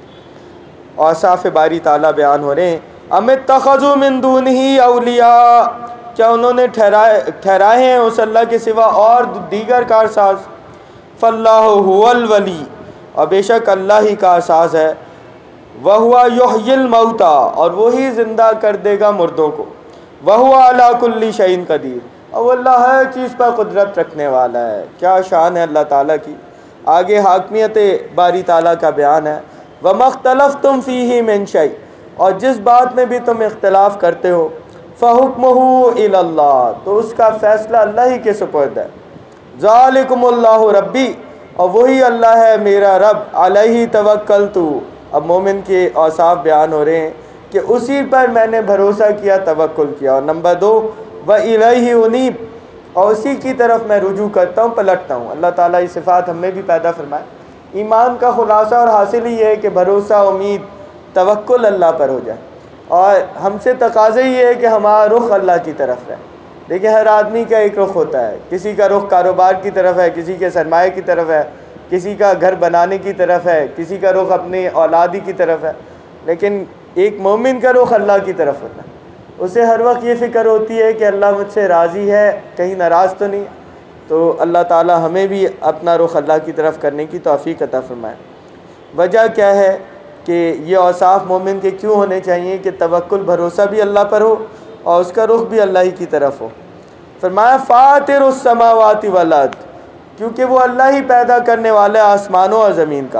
اوصاف باری تعالیٰ بیان ہو رہے ہیں۔ ام اتخذوا من دونہ اولیاء، کیا انہوں نے ٹھہرائے ٹھہرائے ہیں اس اللہ کے سوا اور دیگر کارساز؟ فاللہ هو الولی، اور بے شک اللہ ہی کارساز ہے۔ وہو یحیی الموتى، اور وہی زندہ کر دے گا مردوں کو۔ وہو علی کل شیء قدیر، اور وہ اللہ ہر چیز پر قدرت رکھنے والا ہے۔ کیا شان ہے اللہ تعالیٰ کی۔ آگے حاکمیت باری تعالیٰ کا بیان ہے۔ وَمَا اخْتَلَفْتُمْ فِيهِ مِنْ شَيْءٍ، اور جس بات میں بھی تم اختلاف کرتے ہو، فَحُكْمُهُ إِلَى اللَّهِ، تو اس کا فیصلہ اللہ ہی کے سپرد ہے۔ ذَلِكُمُ اللَّهُ رَبِّي، اور وہی اللہ ہے میرا رب، علیہ توکلت۔ اب مومن کے اوصاف بیان ہو رہے ہیں کہ اسی پر میں نے بھروسہ کیا، توکل کیا۔ اور نمبر دو، وَإِلَيْهِ أُنِيبُ، اور اسی کی طرف میں رجوع کرتا ہوں، پلٹتا ہوں۔ اللہ تعالیٰ یہ صفات ہم میں بھی پیدا فرمائے۔ ایمان کا خلاصہ اور حاصل ہی ہے کہ بھروسہ، امید، توکل اللہ پر ہو جائے، اور ہم سے تقاضا یہ ہے کہ ہمارا رخ اللہ کی طرف ہے۔ دیکھیں ہر آدمی کا ایک رخ ہوتا ہے، کسی کا رخ کاروبار کی طرف ہے، کسی کے سرمایہ کی طرف ہے، کسی کا گھر بنانے کی طرف ہے، کسی کا رخ اپنی اولادی کی طرف ہے، لیکن ایک مومن کا رخ اللہ کی طرف ہوتا ہے۔ اسے ہر وقت یہ فکر ہوتی ہے کہ اللہ مجھ سے راضی ہے، کہیں ناراض تو نہیں۔ تو اللہ تعالی ہمیں بھی اپنا رخ اللہ کی طرف کرنے کی توفیق عطا فرمائے۔ وجہ کیا ہے کہ یہ اوصاف مومن کے کیوں ہونے چاہیے کہ توکل، بھروسہ بھی اللہ پر ہو اور اس کا رخ بھی اللہ ہی کی طرف ہو۔ فرمایا فاطر السماوات والارض، کیونکہ وہ اللہ ہی پیدا کرنے والا ہے آسمانوں اور زمین کا۔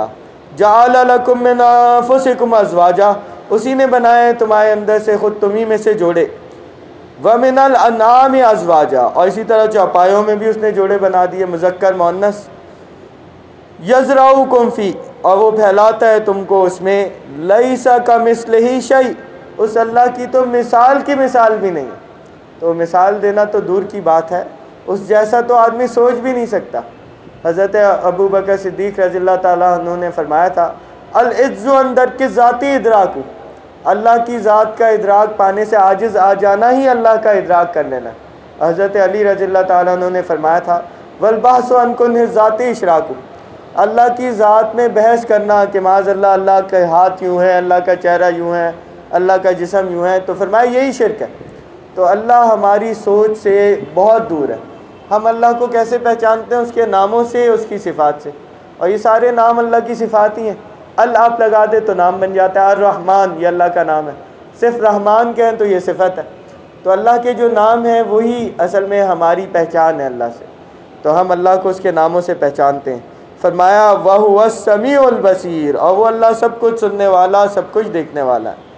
جعل لکم من انفسکم ازواجا، اسی نے بنائے تمہارے اندر سے خود تمہیں میں سے جوڑے، ومن الانعام ازواجا، اور اسی طرح چوپایوں میں بھی اس نے جوڑے بنا دیے مذکر مؤنث، یزرعکم فی، اور وہ پھیلاتا ہے تم کو اس میں، لیس کمثلہ شیء، اس اللہ کی تو مثال کی مثال بھی نہیں، تو مثال دینا تو دور کی بات ہے، اس جیسا تو آدمی سوچ بھی نہیں سکتا۔ حضرت ابو بکر صدیق رضی اللہ تعالیٰ عنہ نے فرمایا تھا، العجز عن درک ذاتی ادراک، اللہ کی ذات کا ادراک پانے سے عاجز آ جانا ہی اللہ کا ادراک کر لینا۔ حضرت علی رضی اللہ تعالیٰ عنہ نے فرمایا تھا، والبحث عن کنہ ذاتی اشراک، اللہ کی ذات میں بحث کرنا کہ معاذ اللہ اللہ کے ہاتھ یوں ہے، اللہ کا چہرہ یوں ہے، اللہ کا جسم یوں ہے، تو فرمایا یہی شرک ہے۔ تو اللہ ہماری سوچ سے بہت دور ہے۔ ہم اللہ کو کیسے پہچانتے ہیں؟ اس کے ناموں سے، اس کی صفات سے، اور یہ سارے نام اللہ کی صفات ہی ہیں۔ ال آپ لگا دے تو نام بن جاتا ہے، الرحمن یہ اللہ کا نام ہے، صرف رحمان کہیں تو یہ صفت ہے۔ تو اللہ کے جو نام ہیں وہی اصل میں ہماری پہچان ہے اللہ سے، تو ہم اللہ کو اس کے ناموں سے پہچانتے ہیں۔ فرمایا وَهُوَ السَّمِيعُ الْبَصِيرُ، اور وہ اللہ سب کچھ سننے والا، سب کچھ دیکھنے والا ہے۔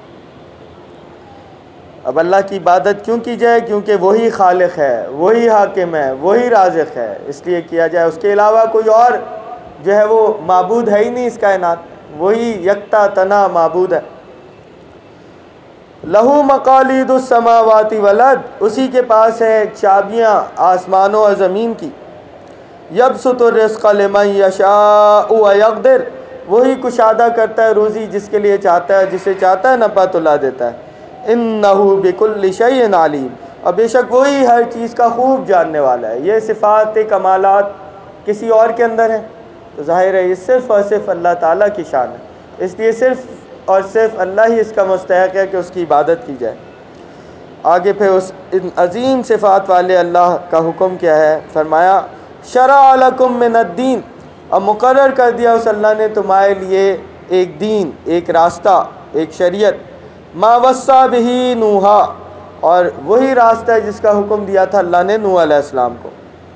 اب اللہ کی عبادت کیوں کی جائے؟ کیونکہ وہی خالق ہے، وہی حاکم ہے، وہی رازق ہے، اس لیے کیا جائے۔ اس کے علاوہ کوئی اور جو ہے وہ معبود ہے ہی نہیں اس کائنات، وہی یکتا تنہا معبود ہے۔ لہو مقالید السماوات والارض، اسی کے پاس ہے چابیاں آسمانوں اور زمین کی۔ یبسط الرزق لمن یشاء ویقدر، وہی کشادہ کرتا ہے روزی جس کے لیے چاہتا ہے، جسے چاہتا ہے نفع تلا دیتا ہے۔ انہ بکل شیء علیم، اور بے شک وہی ہر چیز کا خوب جاننے والا ہے۔ یہ صفات کمالات کسی اور کے اندر ہیں تو ظاہر ہے یہ صرف اور صرف اللہ تعالیٰ کی شان ہے، اس لیے صرف اور صرف اللہ ہی اس کا مستحق ہے کہ اس کی عبادت کی جائے۔ آگے پھر اس ان عظیم صفات والے اللہ کا حکم کیا ہے؟ فرمایا شرع لکم من الدین، اب مقرر کر دیا اس اللہ نے تمہارے لیے ایک دین، ایک راستہ، ایک شریعت، ما وصی بہ نوحا، اور وہی راستہ ہے جس کا حکم دیا تھا اللہ نے نوح علیہ السلام کو،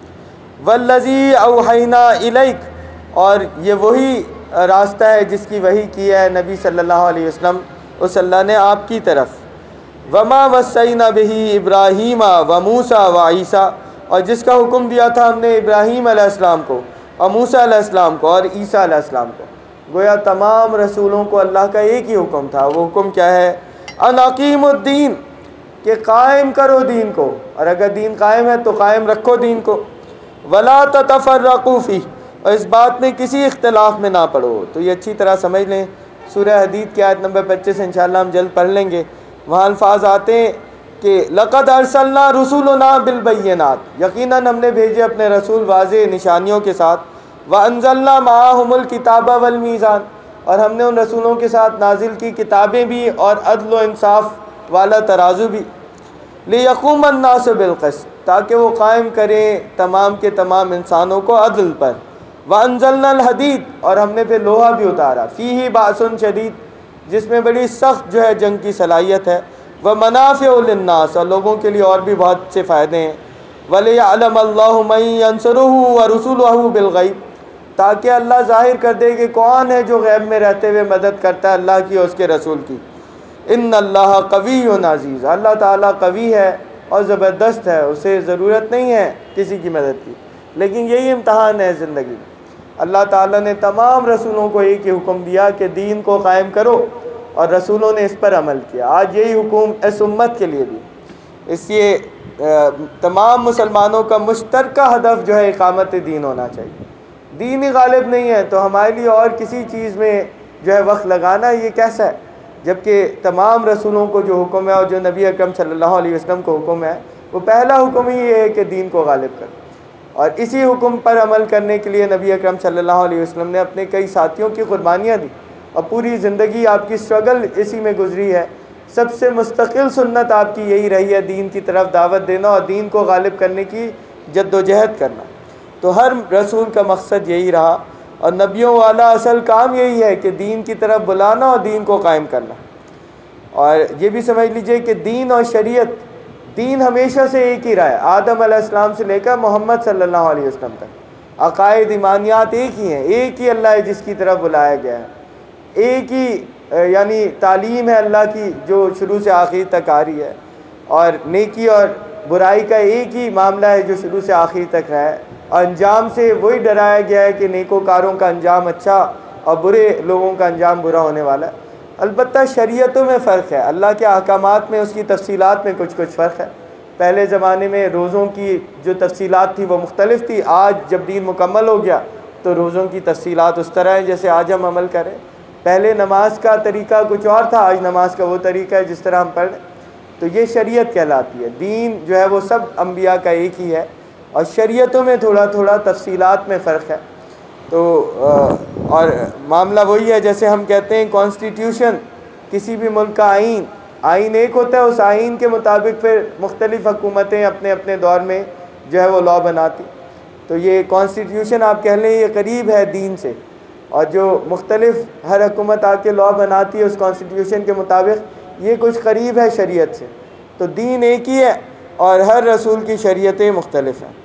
والذی اوحینا الیک، اور یہ وہی راستہ ہے جس کی وحی کی ہے نبی صلی اللہ علیہ وسلم اس اللہ نے آپ کی طرف، وما وصینا بہ ابراہیم و موسیٰ و عیسیٰ، اور جس کا حکم دیا تھا ہم نے ابراہیم علیہ السلام کو اور موسیٰ علیہ السلام کو اور عیسیٰ علیہ السلام کو۔ گویا تمام رسولوں کو اللہ کا ایک ہی حکم تھا، وہ حکم کیا ہے؟ ان اقیم الدین، کہ قائم کرو دین کو، اور اگر دین قائم ہے تو قائم رکھو دین کو، ولا تتفرقوا فیہ، اور اس بات میں کسی اختلاف میں نہ پڑو۔ تو یہ اچھی طرح سمجھ لیں، سورہ حدید کی آیت نمبر پچیس انشاءاللہ ہم جلد پڑھ لیں گے، وہاں الفاظ آتے ہیں کہ لقد ارسلنا رسولنا بالبینات، یقیناً ہم نے بھیجے اپنے رسول واضح نشانیوں کے ساتھ، وانزلنا معہم الکتاب والمیزان، اور ہم نے ان رسولوں کے ساتھ نازل کی کتابیں بھی اور عدل و انصاف والا ترازو بھی، لیقوم الناس بالقسط، تاکہ وہ قائم کریں تمام کے تمام انسانوں کو عدل پر، وانزلنا الحدید، اور ہم نے پھر لوہا بھی اتارا، فیہ باس شدید، جس میں بڑی سخت جو ہے جنگ کی صلاحیت ہے، ومنافع للناس، اور لوگوں کے لیے اور بھی بہت سے فائدے ہیں، ولیعلم اللہ من ینصرہ ورسلہ بالغیب، تاکہ اللہ ظاہر کر دے کہ کون ہے جو غیب میں رہتے ہوئے مدد کرتا ہے اللہ کی اور اس کے رسول کی۔ ان اللہ قوی عزیز، اللہ تعالیٰ قوی ہے اور زبردست ہے، اسے ضرورت نہیں ہے کسی کی مدد کی، لیکن یہی امتحان ہے زندگی میں۔ اللہ تعالیٰ نے تمام رسولوں کو ایک ہی حکم دیا کہ دین کو قائم کرو، اور رسولوں نے اس پر عمل کیا۔ آج یہی حکم اس امت کے لیے بھی، اس لیے تمام مسلمانوں کا مشترکہ ہدف جو ہے اقامت دین ہونا چاہیے۔ دین ہی غالب نہیں ہے تو ہمارے لیے اور کسی چیز میں جو ہے وقت لگانا یہ کیسا ہے؟ جبکہ تمام رسولوں کو جو حکم ہے اور جو نبی اکرم صلی اللہ علیہ وسلم کو حکم ہے، وہ پہلا حکم ہی یہ ہے کہ دین کو غالب کرو، اور اسی حکم پر عمل کرنے کے لیے نبی اکرم صلی اللہ علیہ وسلم نے اپنے کئی ساتھیوں کی قربانیاں دی، اور پوری زندگی آپ کی سٹرگل اسی میں گزری ہے۔ سب سے مستقل سنت آپ کی یہی رہی ہے، دین کی طرف دعوت دینا اور دین کو غالب کرنے کی جد و جہد کرنا۔ تو ہر رسول کا مقصد یہی رہا، اور نبیوں والا اصل کام یہی ہے کہ دین کی طرف بلانا اور دین کو قائم کرنا۔ اور یہ بھی سمجھ لیجئے کہ دین اور شریعت، دین ہمیشہ سے ایک ہی رہا ہے، آدم علیہ السلام سے لے کر محمد صلی اللہ علیہ وسلم تک۔ عقائد ایمانیات ایک ہی ہیں، ایک ہی اللہ ہے جس کی طرف بلایا گیا ہے، ایک ہی یعنی تعلیم ہے اللہ کی جو شروع سے آخر تک آ رہی ہے، اور نیکی اور برائی کا ایک ہی معاملہ ہے جو شروع سے آخر تک رہا ہے، اور انجام سے وہی ڈرایا گیا ہے کہ نیکوکاروں کا انجام اچھا اور برے لوگوں کا انجام برا ہونے والا ہے۔ البتہ شریعتوں میں فرق ہے، اللہ کے احکامات میں، اس کی تفصیلات میں کچھ کچھ فرق ہے۔ پہلے زمانے میں روزوں کی جو تفصیلات تھی وہ مختلف تھی، آج جب دین مکمل ہو گیا تو روزوں کی تفصیلات اس طرح ہیں جیسے آج ہم عمل کریں۔ پہلے نماز کا طریقہ کچھ اور تھا، آج نماز کا وہ طریقہ ہے جس طرح ہم پڑھ رہے ہیں۔ تو یہ شریعت کہلاتی ہے۔ دین جو ہے وہ سب انبیاء کا ایک ہی ہے، اور شریعتوں میں تھوڑا تھوڑا تفصیلات میں فرق ہے۔ تو اور معاملہ وہی ہے جیسے ہم کہتے ہیں کانسٹیٹیوشن، کسی بھی ملک کا آئین آئین ایک ہوتا ہے، اس آئین کے مطابق پھر مختلف حکومتیں اپنے اپنے دور میں جو ہے وہ لاء بناتی۔ تو یہ کانسٹیٹیوشن آپ کہہ لیں یہ قریب ہے دین سے، اور جو مختلف ہر حکومت آ کے لاء بناتی ہے اس کانسٹیٹیوشن کے مطابق، یہ کچھ قریب ہے شریعت سے۔ تو دین ایک ہی ہے اور ہر رسول کی شریعتیں مختلف ہیں۔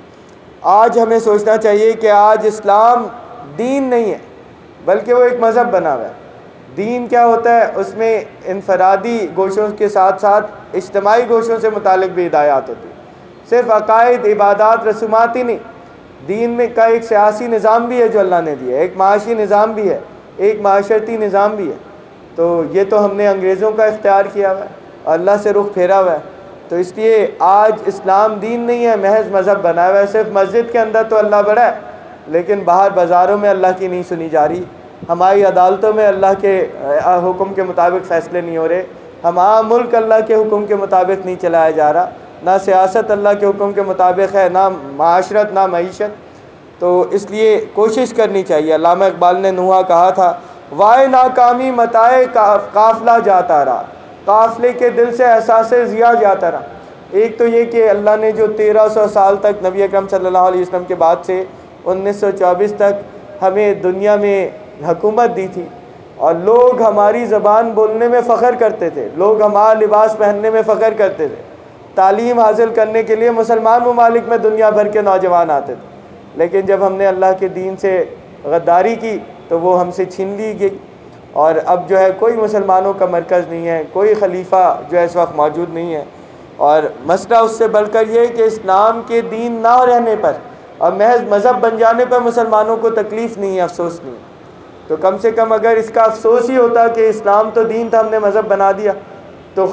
آج ہمیں سوچنا چاہیے کہ آج اسلام دین نہیں ہے بلکہ وہ ایک مذہب بنا ہوا ہے۔ دین کیا ہوتا ہے؟ اس میں انفرادی گوشوں کے ساتھ ساتھ اجتماعی گوشوں سے متعلق بھی ہدایات ہوتی ہیں، صرف عقائد، عبادات، رسومات ہی نہیں۔ دین میں کا ایک سیاسی نظام بھی ہے جو اللہ نے دیا ہے، ایک معاشی نظام بھی ہے، ایک معاشرتی نظام بھی ہے۔ تو یہ تو ہم نے انگریزوں کا اختیار کیا ہوا ہے اور اللہ سے رخ پھیرا ہوا ہے۔ تو اس لیے آج اسلام دین نہیں ہے، محض مذہب بنا ہوا ہے۔ صرف مسجد کے اندر تو اللہ بڑا ہے، لیکن باہر بازاروں میں اللہ کی نہیں سنی جا رہی، ہماری عدالتوں میں اللہ کے حکم کے مطابق فیصلے نہیں ہو رہے، ہمارا ملک اللہ کے حکم کے مطابق نہیں چلایا جا رہا، نہ سیاست اللہ کے حکم کے مطابق ہے، نہ معاشرت، نہ معیشت۔ تو اس لیے کوشش کرنی چاہیے۔ علامہ اقبال نے نوحہ کہا تھا، وائے ناکامی متائے قافلہ جاتا رہا، قافلے کے دل سے احساس ضیاء جاتا رہا۔ ایک تو یہ کہ اللہ نے جو تیرہ سو سال تک نبی اکرم صلی اللہ علیہ وسلم کے بعد سے انیس سو چوبیس تک ہمیں دنیا میں حکومت دی تھی، اور لوگ ہماری زبان بولنے میں فخر کرتے تھے، لوگ ہمارا لباس پہننے میں فخر کرتے تھے، تعلیم حاصل کرنے کے لیے مسلمان ممالک میں دنیا بھر کے نوجوان آتے تھے، لیکن جب ہم نے اللہ کے دین سے غداری کی تو وہ ہم سے چھین لی گئی، اور اب جو ہے کوئی مسلمانوں کا مرکز نہیں ہے، کوئی خلیفہ جو ہے اس وقت موجود نہیں ہے۔ اور مسئلہ اس سے بڑھ کر یہ ہے کہ اسلام کے دین نہ رہنے پر اور محض مذہب بن جانے پر مسلمانوں کو تکلیف نہیں ہے، افسوس نہیں ہے۔ تو کم سے کم اگر اس کا افسوس ہی ہوتا کہ اسلام تو دین تھا، ہم نے مذہب بنا دیا، تو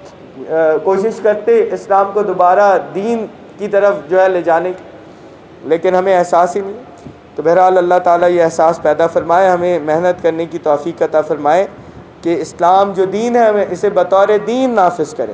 کوشش کرتے اسلام کو دوبارہ دین کی طرف جو ہے لے جانے کی، لیکن ہمیں احساس ہی نہیں۔ تو بہرحال اللہ تعالیٰ یہ احساس پیدا فرمائے، ہمیں محنت کرنے کی توفیق عطا فرمائے کہ اسلام جو دین ہے ہمیں اسے بطور دین نافذ کریں۔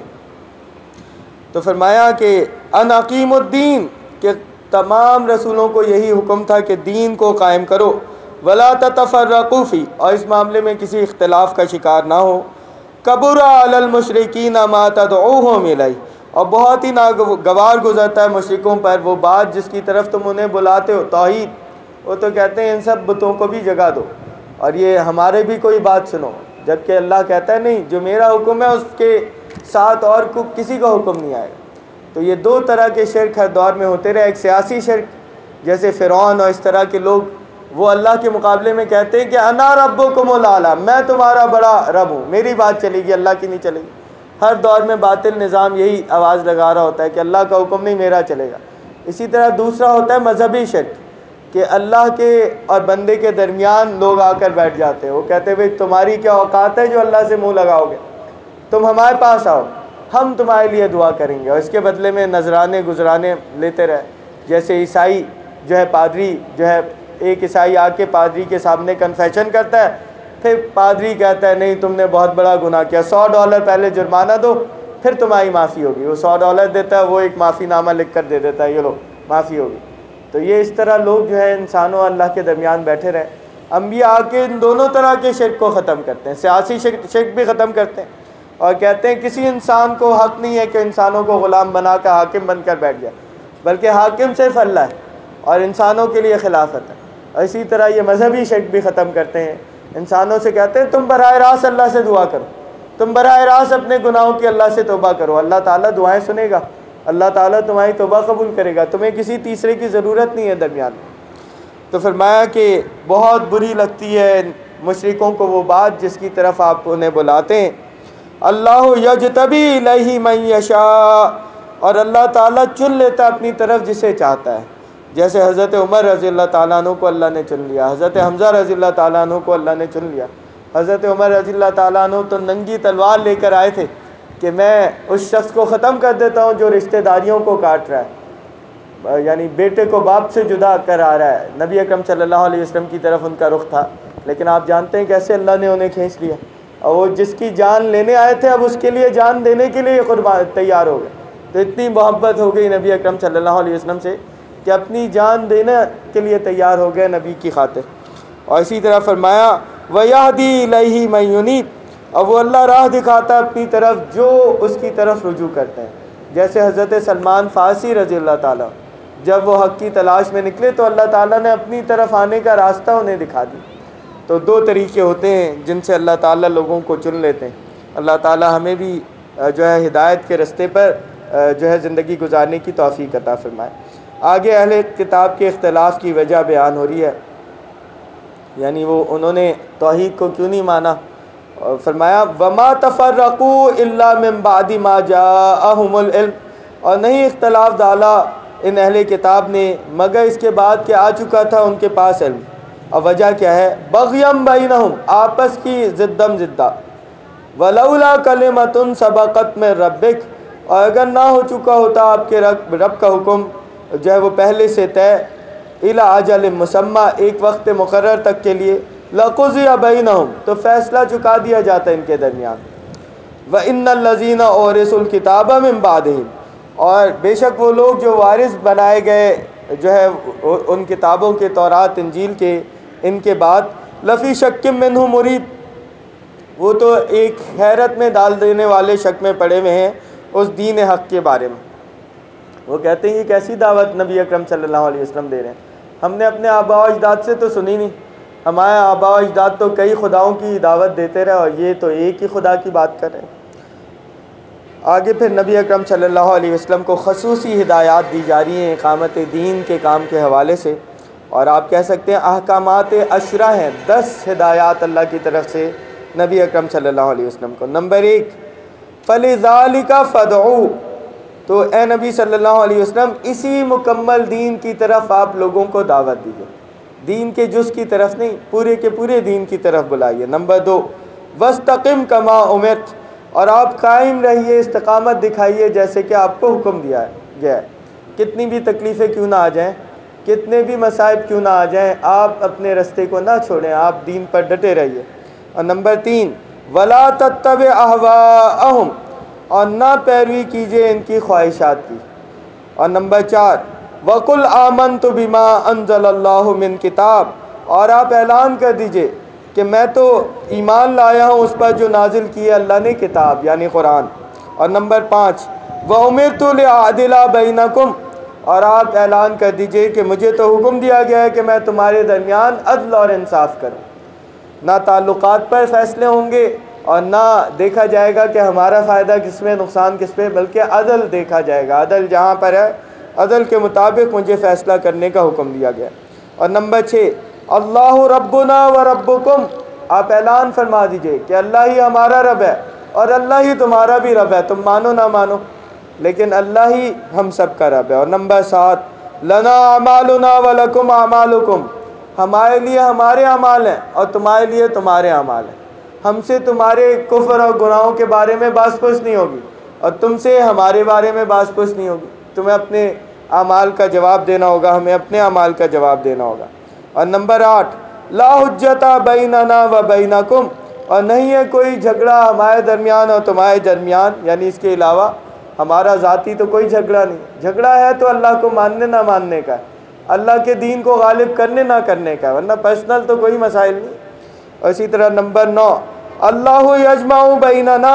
تو فرمایا کہ ان اقیم الدین، کہ تمام رسولوں کو یہی حکم تھا کہ دین کو قائم کرو، ولا تتفرقوا فی، اور اس معاملے میں کسی اختلاف کا شکار نہ ہو، کبر علی المشرکین ما تدعوہم الیہ، اور بہت ہی ناگوار گزرتا ہے مشرکوں پر وہ بات جس کی طرف تم انہیں بلاتے ہو، توحید۔ وہ تو کہتے ہیں ان سب بتوں کو بھی جگہ دو اور یہ ہمارے بھی کوئی بات سنو، جبکہ اللہ کہتا ہے نہیں، جو میرا حکم ہے اس کے ساتھ اور کو کسی کا حکم نہیں آئے گا۔ تو یہ دو طرح کے شرک ہر دور میں ہوتے رہے، ایک سیاسی شرک جیسے فرعون اور اس طرح کے لوگ، وہ اللہ کے مقابلے میں کہتے ہیں کہ انا ربکم الاعلی، میں تمہارا بڑا رب ہوں، میری بات چلے گی، اللہ کی نہیں چلے گی۔ ہر دور میں باطل نظام یہی آواز لگا رہا ہوتا ہے کہ اللہ کا حکم نہیں، میرا چلے گا۔ اسی طرح دوسرا ہوتا ہے مذہبی شرک، کہ اللہ کے اور بندے کے درمیان لوگ آ کر بیٹھ جاتے ہیں، وہ کہتے ہیں بھئی تمہاری کیا اوقات ہے جو اللہ سے منہ لگاؤ گے، تم ہمارے پاس آؤ، ہم تمہارے لیے دعا کریں گے، اور اس کے بدلے میں نذرانے گزرانے لیتے رہے۔ جیسے عیسائی جو ہے، پادری جو ہے، ایک عیسائی آ کے پادری کے سامنے کنفیشن کرتا ہے، پھر پادری کہتا ہے نہیں تم نے بہت بڑا گناہ کیا، سو ڈالر پہلے جرمانہ دو پھر تمہاری معافی ہوگی۔ وہ سو ڈالر دیتا ہے، وہ ایک معافی نامہ لکھ کر دے دیتا ہے، یہ لو معافی ہوگی۔ تو یہ اس طرح لوگ جو ہے انسانوں اور اللہ کے درمیان بیٹھے رہے۔ انبیاء آ کے ان دونوں طرح کے شرک کو ختم کرتے ہیں، سیاسی شرک شرک بھی ختم کرتے ہیں، اور کہتے ہیں کسی انسان کو حق نہیں ہے کہ انسانوں کو غلام بنا کر حاکم بن کر بیٹھ جائے، بلکہ حاکم صرف اللہ ہے اور انسانوں کے لیے خلافت ہے۔ اور اسی طرح یہ مذہبی شرک بھی ختم کرتے ہیں، انسانوں سے کہتے ہیں تم براہ راست اللہ سے دعا کرو، تم براہ راست اپنے گناہوں کی اللہ سے توبہ کرو، اللہ تعالیٰ دعائیں سنے گا، اللہ تعالیٰ تمہاری توبہ قبول کرے گا، تمہیں کسی تیسرے کی ضرورت نہیں ہے درمیان میں۔ تو فرمایا کہ بہت بری لگتی ہے مشرکوں کو وہ بات جس کی طرف آپ انہیں بلاتے ہیں. اللہ یجتبی الیہ من یشاء، اور اللہ تعالیٰ چن لیتا ہے اپنی طرف جسے چاہتا ہے. جیسے حضرت عمر رضی اللہ تعالیٰ عنہ کو اللہ نے چن لیا، حضرت حمزہ رضی اللہ تعالیٰ عنہ کو اللہ نے چن لیا. حضرت عمر رضی اللہ تعالیٰ عنہ تو ننگی تلوار لے کر آئے تھے کہ میں اس شخص کو ختم کر دیتا ہوں جو رشتہ داریوں کو کاٹ رہا ہے، یعنی بیٹے کو باپ سے جدا کر آ رہا ہے. نبی اکرم صلی اللہ علیہ وسلم کی طرف ان کا رخ تھا، لیکن آپ جانتے ہیں کیسے اللہ نے انہیں کھینچ لیا، اور وہ جس کی جان لینے آئے تھے اب اس کے لیے جان دینے کے لیے قربان تیار ہو گئے. تو اتنی محبت ہو گئی نبی اکرم صلی اللہ علیہ وسلم سے کہ اپنی جان دینے کے لیے تیار ہو گئے نبی کی خاطر. اور اسی طرح فرمایا وَيَهْدِي إِلَيْهِ مَن يُنِيبُ، اور وہ اللہ راہ دکھاتا ہے اپنی طرف جو اس کی طرف رجوع کرتے ہیں. جیسے حضرت سلمان فارسی رضی اللہ تعالیٰ جب وہ حق کی تلاش میں نکلے تو اللہ تعالیٰ نے اپنی طرف آنے کا راستہ انہیں دکھا دی. تو دو طریقے ہوتے ہیں جن سے اللہ تعالیٰ لوگوں کو چن لیتے ہیں. اللہ تعالیٰ ہمیں بھی جو ہے ہدایت کے رستے پر جو ہے زندگی گزارنے کی توفیق عطا فرمائے. آگے اہل کتاب کے اختلاف کی وجہ بیان ہو رہی ہے، یعنی وہ انہوں نے توحید کو کیوں نہیں مانا. فرمایا وَمَا تَفَرَّقُوا إِلَّا مِن بَعْدِ مَا جَاءَهُمُ الْعِلْمُ، اور نہیں اختلاف ڈالا ان اہل کتاب نے مگر اس کے بعد کہ آ چکا تھا ان کے پاس علم. اور وجہ کیا ہے؟ بغیم بینہم، آپس کی زدم زدہ. ولولا کلمۃ سبقت من ربک، اور اگر نہ ہو چکا ہوتا آپ کے رب رب کا حکم جو ہے وہ پہلے سے طے، الی اجل مسمى، ایک وقت مقرر تک کے لیے، لقضی بینہم، تو فیصلہ چکا دیا جاتا ان کے درمیان. وان الذین اورثوا الکتاب من بعدہم، اور بے شک وہ لوگ جو وارث بنائے گئے جو ہے ان کتابوں کے، تورات انجیل کے، ان کے بعد، لفی شک منہ مریب، وہ تو ایک حیرت میں ڈال دینے والے شک میں پڑے ہوئے ہیں اس دین حق کے بارے میں. وہ کہتے ہیں یہ کیسی دعوت نبی اکرم صلی اللہ علیہ وسلم دے رہے ہیں، ہم نے اپنے آباء و اجداد سے تو سنی نہیں، ہمارے آباء و اجداد تو کئی خداؤں کی دعوت دیتے رہے اور یہ تو ایک ہی خدا کی بات کر رہے ہیں. آگے پھر نبی اکرم صلی اللہ علیہ وسلم کو خصوصی ہدایات دی جا رہی ہیں اقامت دین کے کام کے حوالے سے، اور آپ کہہ سکتے ہیں احکامات عشرہ ہیں، دس ہدایات اللہ کی طرف سے نبی اکرم صلی اللہ علیہ وسلم کو. نمبر ایک، فَلِذَالِكَ فَادْعُوا، تو اے نبی صلی اللہ علیہ وسلم اسی مکمل دین کی طرف آپ لوگوں کو دعوت دیجیے، دین کے جز کی طرف نہیں، پورے کے پورے دین کی طرف بلائیے. نمبر دو، وَاسْتَقِمْ كَمَا أُمِرْتَ، اور آپ قائم رہیے، استقامت دکھائیے جیسے کہ آپ کو حکم دیا گیا ہے. کتنی بھی تکلیفیں کیوں نہ آ جائیں، کتنے بھی مصائب کیوں نہ آ جائیں، آپ اپنے رستے کو نہ چھوڑیں، آپ دین پر ڈٹے رہیے. اور نمبر تین، وَلَا تَتَّبِعْ أَهْوَاءَهُمْ، اور نہ پیروی کیجیے ان کی خواہشات کی. اور نمبر چار، وَقُلْ آمَنْتُ بِمَا أَنزَلَ اللَّهُ مِنْ کتاب، اور آپ اعلان کر دیجئے کہ میں تو ایمان لایا ہوں اس پر جو نازل کی ہے اللہ نے کتاب، یعنی قرآن. اور نمبر پانچ، وَأُمِرْتُ لِأَعْدِلَ بَيْنَكُمْ، اور آپ اعلان کر دیجئے کہ مجھے تو حکم دیا گیا ہے کہ میں تمہارے درمیان عدل اور انصاف کروں. نہ تعلقات پر فیصلے ہوں گے اور نہ دیکھا جائے گا کہ ہمارا فائدہ کس میں نقصان کس پہ، بلکہ عدل دیکھا جائے گا. عدل جہاں پر ہے عدل کے مطابق مجھے فیصلہ کرنے کا حکم دیا گیا. اور نمبر چھ، اللہ ربنا و ربکم، آپ اعلان فرما دیجئے کہ اللہ ہی ہمارا رب ہے اور اللہ ہی تمہارا بھی رب ہے، تم مانو نہ مانو لیکن اللہ ہی ہم سب کا رب ہے. اور نمبر سات، لنا اعمالنا ولکم اعمالکم، ہمارے لیے ہمارے اعمال ہیں اور تمہارے لیے تمہارے اعمال ہیں. ہم سے تمہارے کفر اور گناہوں کے بارے میں بحث پوچھ نہیں ہوگی اور تم سے ہمارے بارے میں بحث پوچھ نہیں ہوگی. تمہیں اپنے اعمال کا جواب دینا ہوگا، ہمیں اپنے اعمال کا جواب دینا ہوگا. اور نمبر آٹھ، لا حجت بیننا و بینکم، اور نہیں ہے کوئی جھگڑا ہمارے درمیان اور تمہارے درمیان، یعنی اس کے علاوہ ہمارا ذاتی تو کوئی جھگڑا نہیں. جھگڑا ہے تو اللہ کو ماننے نہ ماننے کا، اللہ کے دین کو غالب کرنے نہ کرنے کا، ورنہ پرسنل تو کوئی مسائل نہیں. اور اسی طرح نمبر نو، اللہ یجمع بیننا،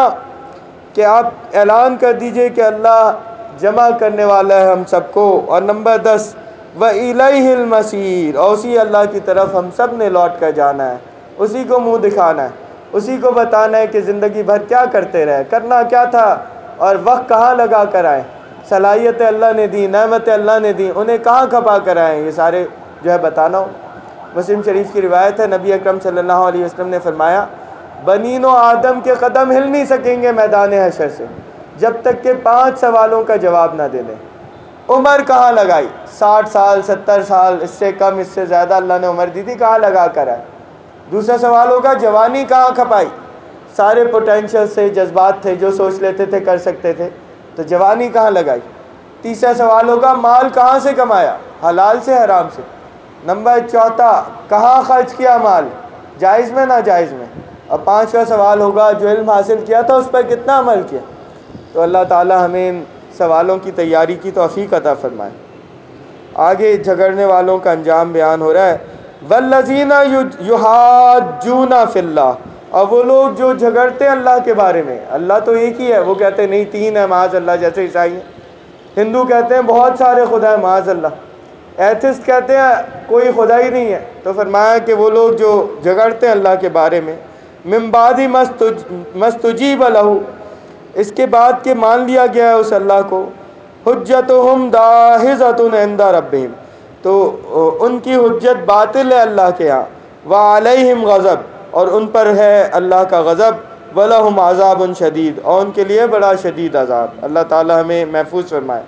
کہ آپ اعلان کر دیجئے کہ اللہ جمع کرنے والا ہے ہم سب کو. اور نمبر دس، وَإِلَيْهِ الْمَصِيرُ، اور اسی اللہ کی طرف ہم سب نے لوٹ کر جانا ہے، اسی کو منہ دکھانا ہے، اسی کو بتانا ہے کہ زندگی بھر کیا کرتے رہے، کرنا کیا تھا اور وقت کہاں لگا کر آئے، صلاحیتیں اللہ نے دی، نعمتیں اللہ نے دی، انہیں کہاں کھپا کر آئے، یہ سارے جو ہے بتانا ہو. مسلم شریف کی روایت ہے، نبی اکرم صلی اللہ علیہ وسلم نے فرمایا بنین و آدم کے قدم ہل نہیں سکیں گے میدان حشر سے جب تک کہ پانچ سوالوں کا جواب نہ دے دیں۔ عمر کہاں لگائی؟ ساٹھ سال، ستر سال، اس سے کم، اس سے زیادہ اللہ نے عمر دی تھی، کہاں لگا کر ہے؟ دوسرا سوال ہوگا جوانی کہاں کھپائی؟ سارے پوٹینشیل سے جذبات تھے، جو سوچ لیتے تھے کر سکتے تھے، تو جوانی کہاں لگائی؟ تیسرا سوال ہوگا مال کہاں سے کمایا؟ حلال سے حرام سے؟ نمبر چوتھا کہاں خرچ کیا مال؟ جائز میں ناجائز میں؟ اور پانچواں سوال ہوگا جو علم حاصل کیا تھا اس پر کتنا عمل کیا؟ تو اللہ تعالی ہمیں ان سوالوں کی تیاری کی توفیق عطا فرمائے۔ آگے جھگڑنے والوں کا انجام بیان ہو رہا ہے، والذین یحاجون فی اللہ، اور وہ لوگ جو جھگڑتے ہیں اللہ کے بارے میں۔ اللہ تو ایک ہی ہے، وہ کہتے ہیں نہیں تین ہے معاذ اللہ، جیسے عیسائی ہیں۔ ہندو کہتے ہیں بہت سارے خدا ہیں معاذ اللہ۔ ایتھسٹ کہتے ہیں کوئی خدا ہی نہیں ہے۔ تو فرمایا کہ وہ لوگ جو جھگڑتے ہیں اللہ کے بارے میں، من بعد مستجیب لہ، اس کے بعد کہ مان لیا گیا ہے اس اللہ کو، حجتہم داحضۃ عند ربہم، تو ان کی حجت باطل ہے اللہ کے ہاں، وعلیہم غضب، اور ان پر ہے اللہ کا غضب، ولہم عذاب شدید، اور ان کے لیے بڑا شدید عذاب۔ اللہ تعالی ہمیں محفوظ فرمائے۔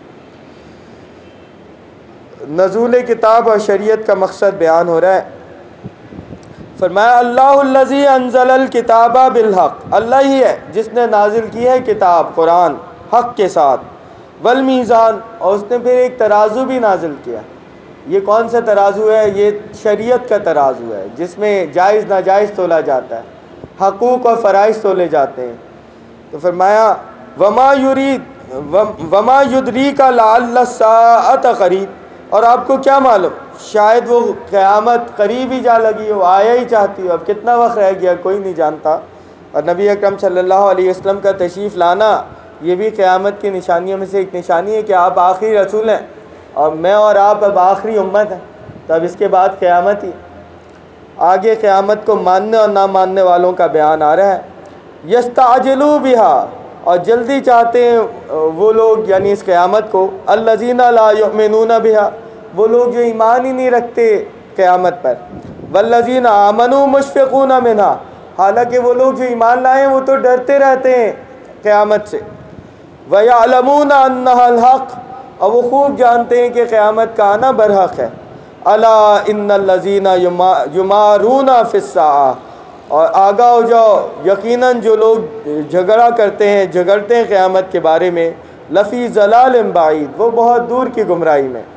نزول کتاب اور شریعت کا مقصد بیان ہو رہا ہے۔ فرمایا اللہ الذی انزل الکتاب بالحق، اللہ ہی ہے جس نے نازل کی ہے کتاب قرآن حق کے ساتھ، والمیزان، اور اس نے پھر ایک ترازو بھی نازل کیا۔ یہ کون سا ترازو ہے؟ یہ شریعت کا ترازو ہے جس میں جائز ناجائز تولا جاتا ہے، حقوق اور فرائض تولے جاتے ہیں۔ تو فرمایا وما یرید وما یدریک لعل الساعۃ قریب، اور آپ کو کیا معلوم شاید وہ قیامت قریب ہی جا لگی ہو، آیا ہی چاہتی ہو، اب کتنا وقت رہ گیا کوئی نہیں جانتا۔ اور نبی اکرم صلی اللہ علیہ وسلم کا تشریف لانا یہ بھی قیامت کی نشانیوں میں سے ایک نشانی ہے کہ آپ آخری رسول ہیں، اور میں اور آپ اب آخری امت ہیں، تو اب اس کے بعد قیامت ہی۔ آگے قیامت کو ماننے اور نہ ماننے والوں کا بیان آ رہا ہے۔ یستعجلوا بہا، اور جلدی چاہتے ہیں وہ لوگ یعنی اس قیامت کو، الذین لا یؤمنون بہا، وہ لوگ جو ایمان ہی نہیں رکھتے قیامت پر، والذین آمنوا مشفقون منہا، حالانکہ وہ لوگ جو ایمان لائے ہیں وہ تو ڈرتے رہتے ہیں قیامت سے، وَيَعْلَمُونَ أَنَّهَا الْحَقُّ، اور وہ خوب جانتے ہیں کہ قیامت کا آنا برحق ہے، أَلَا إِنَّ الَّذِينَ يُمَارُونَ فِي السَّاعَةِ، اور آگاہ ہو جاؤ یقیناً جو لوگ جھگڑا کرتے ہیں جھگڑتے ہیں قیامت کے بارے میں، لفی ضلال بعید، وہ بہت دور کی گمراہی میں۔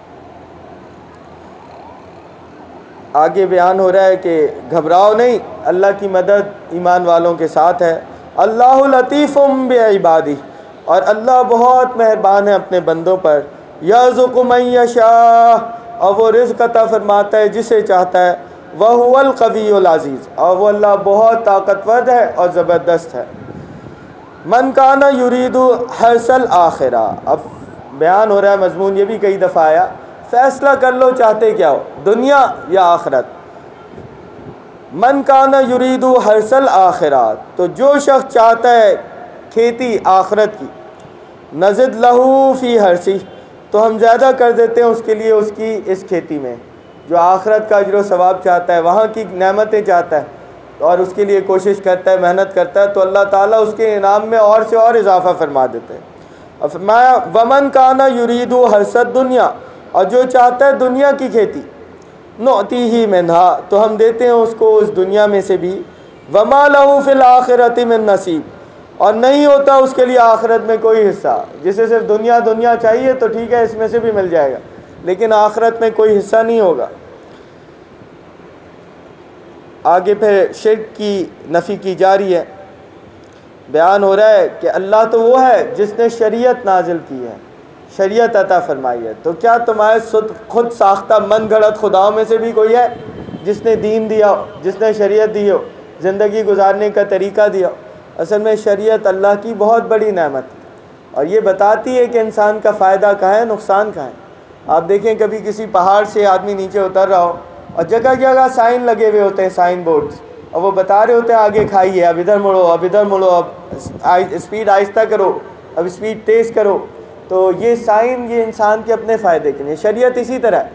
آگے بیان ہو رہا ہے کہ گھبراؤ نہیں، اللہ کی مدد ایمان والوں کے ساتھ ہے۔ اللہ لطیف بعبادہ، اور اللہ بہت مہربان ہے اپنے بندوں پر، یرزق من یشاء، اور وہ رزق عطا فرماتا ہے جسے چاہتا ہے، وہو القوی العزیز، اور وہ اللہ بہت طاقتور ہے اور زبردست ہے۔ من کان یرید حرث الآخرہ، اب بیان ہو رہا ہے مضمون یہ بھی کئی دفعہ آیا، فیصلہ کر لو چاہتے کیا ہو، دنیا یا آخرت۔ من کان یرید حرث الآخرہ، تو جو شخص چاہتا ہے کھیتی آخرت کی، نزد لہ فی حرثہ، تو ہم زیادہ کر دیتے ہیں اس کے لیے اس کی اس کھیتی میں۔ جو آخرت کا اجر و ثواب چاہتا ہے، وہاں کی نعمتیں چاہتا ہے اور اس کے لیے کوشش کرتا ہے، محنت کرتا ہے، تو اللہ تعالیٰ اس کے انعام میں اور سے اور اضافہ فرما دیتے ہیں۔ اور فرمایا ومن کان یرید حرث الدنیا، اور جو چاہتا ہے دنیا کی کھیتی، نؤتیہ منہا، تو ہم دیتے ہیں اس کو اس دنیا میں سے بھی، وما لہ فی الآخرۃ من نصیب، اور نہیں ہوتا اس کے لیے آخرت میں کوئی حصہ۔ جسے صرف دنیا دنیا چاہیے تو ٹھیک ہے اس میں سے بھی مل جائے گا، لیکن آخرت میں کوئی حصہ نہیں ہوگا۔ آگے پھر شرک کی نفی کی جاری ہے۔ بیان ہو رہا ہے کہ اللہ تو وہ ہے جس نے شریعت نازل کی ہے، شریعت عطا فرمائی ہے، تو کیا تمہارے خود ساختہ من گھڑت خداؤں میں سے بھی کوئی ہے جس نے دین دیا ہو، جس نے شریعت دی ہو، زندگی گزارنے کا طریقہ دیا ہو؟ اصل میں شریعت اللہ کی بہت بڑی نعمت ہے، اور یہ بتاتی ہے کہ انسان کا فائدہ کہاں ہے، نقصان کہاں ہے۔ آپ دیکھیں کبھی کسی پہاڑ سے آدمی نیچے اتر رہا ہو اور جگہ جگہ سائن لگے ہوئے ہوتے ہیں، سائن بورڈز، اور وہ بتا رہے ہوتے ہیں آگے کھائیے، اب ادھر مڑو، اب ادھر مڑو، اب اسپیڈ آہستہ کرو، اب اسپیڈ تیز کرو۔ تو یہ سائن یہ انسان کے اپنے فائدے کے لیے، شریعت اسی طرح ہے۔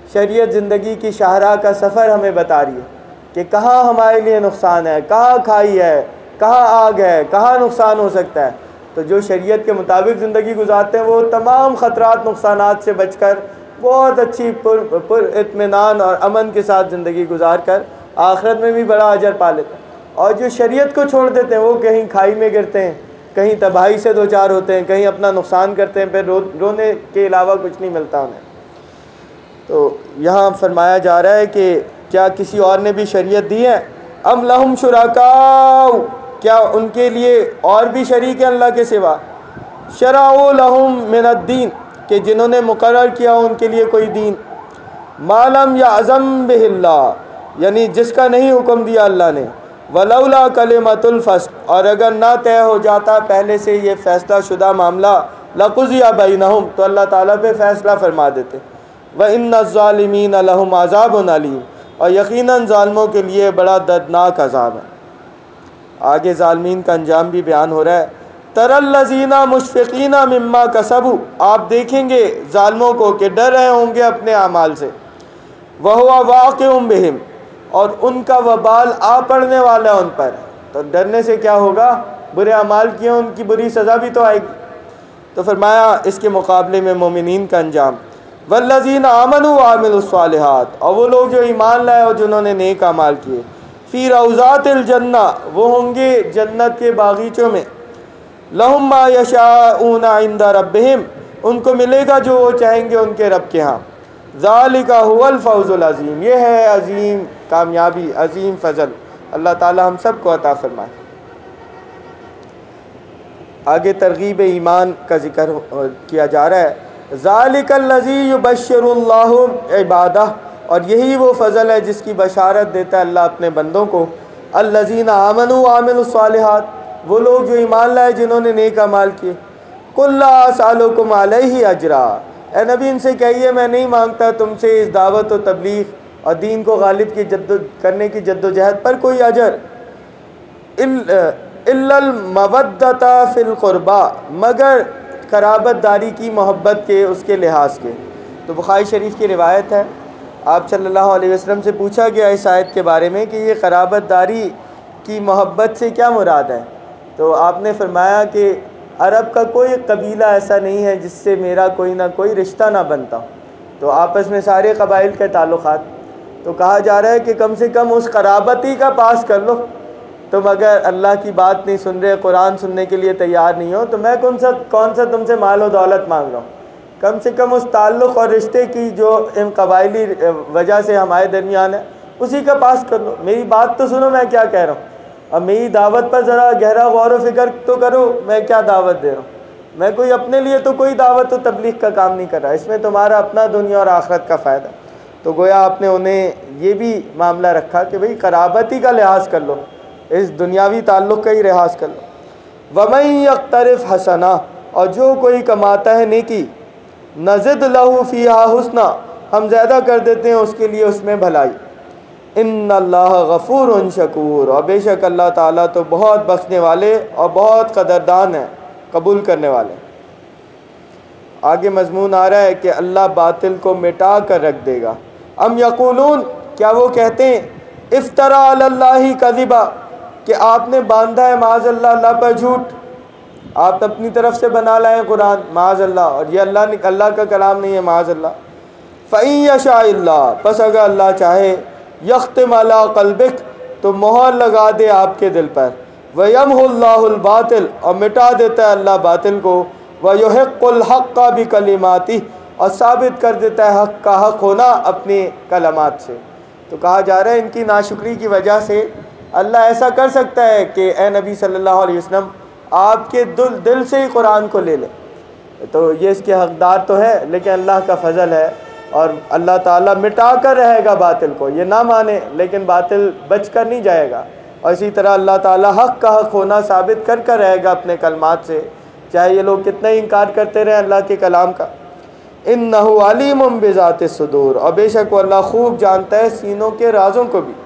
شریعت زندگی کی شاہراہ کا سفر ہمیں بتا رہی ہے کہ کہاں ہمارے لیے نقصان ہے، کہاں کھائی ہے، کہاں آگ ہے، کہاں نقصان ہو سکتا ہے۔ تو جو شریعت کے مطابق زندگی گزارتے ہیں وہ تمام خطرات نقصانات سے بچ کر بہت اچھی پر پر اطمینان اور امن کے ساتھ زندگی گزار کر آخرت میں بھی بڑا اجر پا لیتے ہیں۔ اور جو شریعت کو چھوڑ دیتے ہیں وہ کہیں کھائی میں گرتے ہیں، کہیں تباہی سے دو چار ہوتے ہیں، کہیں اپنا نقصان کرتے ہیں، پھر رو رونے کے علاوہ کچھ نہیں ملتا انہیں۔ تو یہاں فرمایا جا رہا ہے کہ کیا کسی اور نے بھی شریعت دی ہے؟ ام لہم شرکاء، کیا ان کے لیے اور بھی شریک ہیں اللہ کے سوا؟ شرعوا لہم من الدین، کہ جنہوں نے مقرر کیا ان کے لیے کوئی دین، ما لم یعظم بہ اللہ، یعنی جس کا نہیں حکم دیا اللہ نے، ولولا کلمۃ الفصل، اور اگر نہ طے ہو جاتا پہلے سے یہ فیصلہ شدہ معاملہ، لقضی بینہم، تو اللہ تعالیٰ پہ فیصلہ فرما دیتے۔ وَإِنَّ الظَّالِمِينَ لَهُمْ عَذَابٌ عَلِيمٌ، اور یقیناً ظالموں کے لیے بڑا دردناک عذاب ہے۔ آگے ظالمین کا انجام بھی بیان ہو رہا ہے۔ تَرَى الَّذِينَ مُشْفِقِينَ مِمَّا كَسَبُوا، آپ دیکھیں گے ظالموں کو کہ ڈر رہے ہوں گے اپنے اعمال سے، وَهُوَ وَاقِعٌ بِهِمْ، اور ان کا وبال آ پڑنے والا ہے ان پر۔ تو ڈرنے سے کیا ہوگا؟ برے اعمال کیے ان کی بری سزا بھی تو آئے گی۔ تو فرمایا اس کے مقابلے میں مومنین کا انجام، والذین آمنوا وعملوا الصالحات، اور وہ لوگ جو ایمان لائے اور جنہوں نے نیک اعمال کیے، فی روضات الجنہ، وہ ہوں گے جنت کے باغیچوں میں، لہم ما یشاءون عند ربہم، ان کو ملے گا جو وہ چاہیں گے ان کے رب کے ہاں، ذالک هو الفوز العظیم، یہ ہے عظیم کامیابی، عظیم فضل، اللہ تعالی ہم سب کو عطا فرمائے۔ آگے ترغیب ایمان کا ذکر کیا جا رہا ہے، ذالک الذی یبشر اللہ عبادہ، اور یہی وہ فضل ہے جس کی بشارت دیتا ہے اللہ اپنے بندوں کو، الذین آمنوا وعملوا الصالحات، وہ لوگ جو ایمان لائے جنہوں نے نیک اعمال کیے، قل لا اسألکم علیہ اجرا، اے نبی ان سے کہیے میں نہیں مانگتا تم سے اس دعوت و تبلیغ اور دین کو غالب کی جد کرنے کی جد و جہد پر کوئی اجر، الا المودۃ فی القربى، مگر قرابت داری کی محبت کے اس کے لحاظ کے۔ تو بخاری شریف کی روایت ہے، آپ صلی اللہ علیہ وسلم سے پوچھا گیا اس آیت کے بارے میں کہ یہ قرابت داری کی محبت سے کیا مراد ہے؟ تو آپ نے فرمایا کہ عرب کا کوئی قبیلہ ایسا نہیں ہے جس سے میرا کوئی نہ کوئی رشتہ نہ بنتا، تو آپس میں سارے قبائل کے تعلقات، تو کہا جا رہا ہے کہ کم سے کم اس قرابتی کا پاس کر لو، تم اگر اللہ کی بات نہیں سن رہے، قرآن سننے کے لیے تیار نہیں ہو، تو میں کون سا کون سا تم سے مال و دولت مانگ رہا ہوں؟ کم سے کم اس تعلق اور رشتے کی جو ان قبائلی وجہ سے ہمارے درمیان ہے اسی کا پاس کر لو، میری بات تو سنو میں کیا کہہ رہا ہوں، اب میری دعوت پر ذرا گہرا غور و فکر تو کرو میں کیا دعوت دے رہا ہوں۔ میں کوئی اپنے لیے تو کوئی دعوت و تبلیغ کا کام نہیں کر رہا، اس میں تمہارا اپنا دنیا اور آخرت کا فائدہ۔ تو گویا آپ نے انہیں یہ بھی معاملہ رکھا کہ بھئی قرابتی کا لحاظ کر لو، اس دنیاوی تعلق کا ہی لحاظ کر لو۔ وَمَن يَقْتَرِفْ حَسَنَةً، اور جو کوئی کماتا ہے نیکی، نَزِدْ لَهُ فِيهَا حُسْنًا، ہم زیادہ کر دیتے ہیں اس کے لیے اس میں بھلائی۔ ان اللہ غفور شکور، اور بے شک اللہ تعالیٰ تو بہت بخشنے والے اور بہت قدردان ہیں، قبول کرنے والے۔ آگے مضمون آ رہا ہے کہ اللہ باطل کو مٹا کر رکھ دے گا۔ ام یقولون، کیا وہ کہتے ہیں، افترا علی اللہ کذبا، کہ آپ نے باندھا ہے معاذ اللہ اللہ پر جھوٹ، آپ اپنی طرف سے بنا لائیں قرآن معاذ اللہ، اور یہ اللہ نے اللہ کا کلام نہیں ہے معاذ اللہ۔ فَإِن یشاء اللہ، پس اگر اللہ چاہے، یختم علی قلبک، تو مہر لگا دے آپ کے دل پر، وَيَمْحُ اللَّهُ الْبَاطِلَ، اور مٹا دیتا ہے اللہ باطل کو، وَيُحِقُّ الْحَقَّ بِكَلِمَاتِهِ، اور ثابت کر دیتا ہے حق کا حق ہونا اپنی کلمات سے۔ تو کہا جا رہا ہے ان کی ناشکری کی وجہ سے اللہ ایسا کر سکتا ہے کہ اے نبی صلی اللہ علیہ وسلم آپ کے دل دل سے ہی قرآن کو لے لیں، تو یہ اس کے حقدار تو ہے، لیکن اللہ کا فضل ہے اور اللہ تعالیٰ مٹا کر رہے گا باطل کو، یہ نہ مانے لیکن باطل بچ کر نہیں جائے گا، اور اسی طرح اللہ تعالیٰ حق کا حق ہونا ثابت کر کر رہے گا اپنے کلمات سے، چاہے یہ لوگ کتنا ہی انکار کرتے رہے اللہ کے کلام کا۔ انہ علیم بذات الصدور، اور بے شک وہ اللہ خوب جانتا ہے سینوں کے رازوں کو بھی۔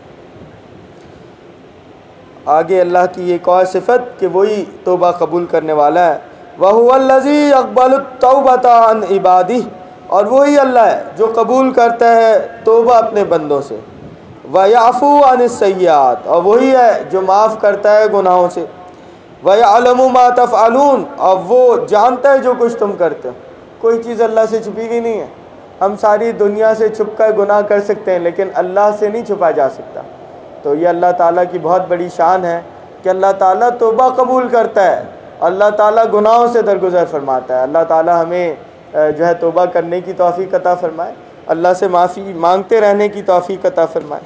آگے اللہ کی ایک اور صفت کہ وہی توبہ قبول کرنے والا ہے، وَهُوَ الَّذِي يَقْبَلُ التَّوْبَةَ عَنْ عِبَادِهِ، اور وہی اللہ ہے جو قبول کرتا ہے توبہ اپنے بندوں سے، وَيَعْفُو عَنِ السَّيِّئَاتِ، اور وہی ہے جو معاف کرتا ہے گناہوں سے، وَيَعْلَمُ مَا تَفْعَلُونَ، اور وہ جانتا ہے جو کچھ تم کرتے ہو۔ کوئی چیز اللہ سے چھپی ہوئی نہیں ہے۔ ہم ساری دنیا سے چھپ کر گناہ کر سکتے ہیں لیکن اللہ سے نہیں چھپا جا سکتا۔ تو یہ اللہ تعالیٰ کی بہت بڑی شان ہے کہ اللہ تعالیٰ توبہ قبول کرتا ہے، اللہ تعالیٰ گناہوں سے درگزر فرماتا ہے۔ اللہ تعالیٰ ہمیں جو ہے توبہ کرنے کی توفیق عطا فرمائے، اللہ سے معافی مانگتے رہنے کی توفیق عطا فرمائے۔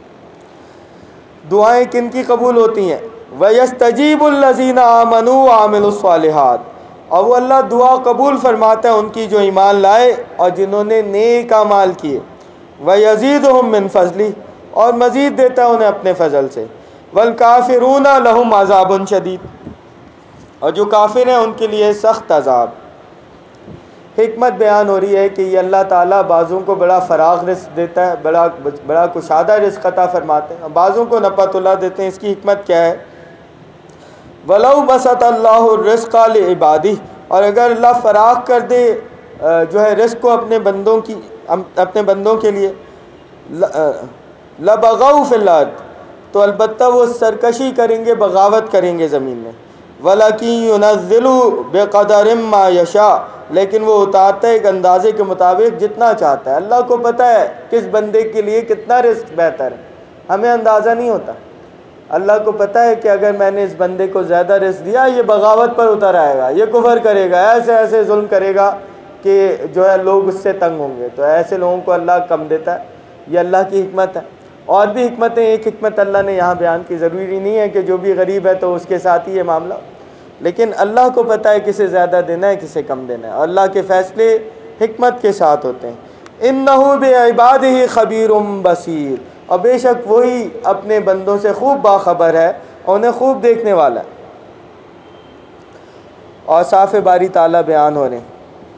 دعائیں کن کی قبول ہوتی ہیں؟ وَيَسْتَجِيبُ الَّذِينَ آمَنُوا وَعَمِلُوا الصَّالِحَاتِ، اور وہ اللہ دعا قبول فرماتا ہے ان کی جو ایمان لائے اور جنہوں نے نیک اعمال کیے، وَيَزِيدُهُم مِّن فَضْلِهِ، اور مزید دیتا ہے انہیں اپنے فضل سے، وَالْكَافِرُونَ لَهُمْ عَذَابٌ شَدِيدٌ، اور جو کافر ہیں ان کے لیے سخت عذاب۔ حکمت بیان ہو رہی ہے کہ یہ اللہ تعالیٰ بعضوں کو بڑا فراغ رزق دیتا ہے، بڑا بڑا کشادہ رزق عطا فرماتے ہیں، بعضوں کو نپا تلا دیتے ہیں۔ اس کی حکمت کیا ہے؟ وَلَوْ بَسَطَ اللَّهُ الرِّزْقَ لِعِبَادِهِ، اور اگر اللہ فراغ کر دے جو ہے رزق کو اپنے بندوں کی اپنے بندوں کے لیے، لَبَغَوْا فِي الْأَرْضِ، تو البتہ وہ سرکشی کریں گے، بغاوت کریں گے زمین میں، وَلَكِن يُنَزِّلُ بِقَدَرٍ مَّا يَشَاءُ، لیکن وہ اتارتا ہے ایک اندازے کے مطابق جتنا چاہتا ہے۔ اللہ کو پتہ ہے کس بندے کے لیے کتنا رزق بہتر ہے، ہمیں اندازہ نہیں ہوتا۔ اللہ کو پتہ ہے کہ اگر میں نے اس بندے کو زیادہ رزق دیا یہ بغاوت پر اتر آئے گا، یہ کفر کرے گا، ایسے ایسے ظلم کرے گا کہ جو ہے لوگ اس سے تنگ ہوں گے، تو ایسے لوگوں کو اللہ کم دیتا ہے۔ یہ اللہ کی حکمت ہے۔ اور بھی حکمتیں، ایک حکمت اللہ نے یہاں بیان کی، ضروری نہیں ہے کہ جو بھی غریب ہے تو اس کے ساتھ ہی یہ معاملہ، لیکن اللہ کو پتہ ہے کسے زیادہ دینا ہے کسے کم دینا ہے، اور اللہ کے فیصلے حکمت کے ساتھ ہوتے ہیں۔ اِنَّهُ بِعِبَادِهِ خَبِيرٌ بَصِيرٌ، اور بے شک وہی اپنے بندوں سے خوب باخبر ہے اور انہیں خوب دیکھنے والا ہے۔ اور صاف باری تعالیٰ بیان ہو رہے ہیں،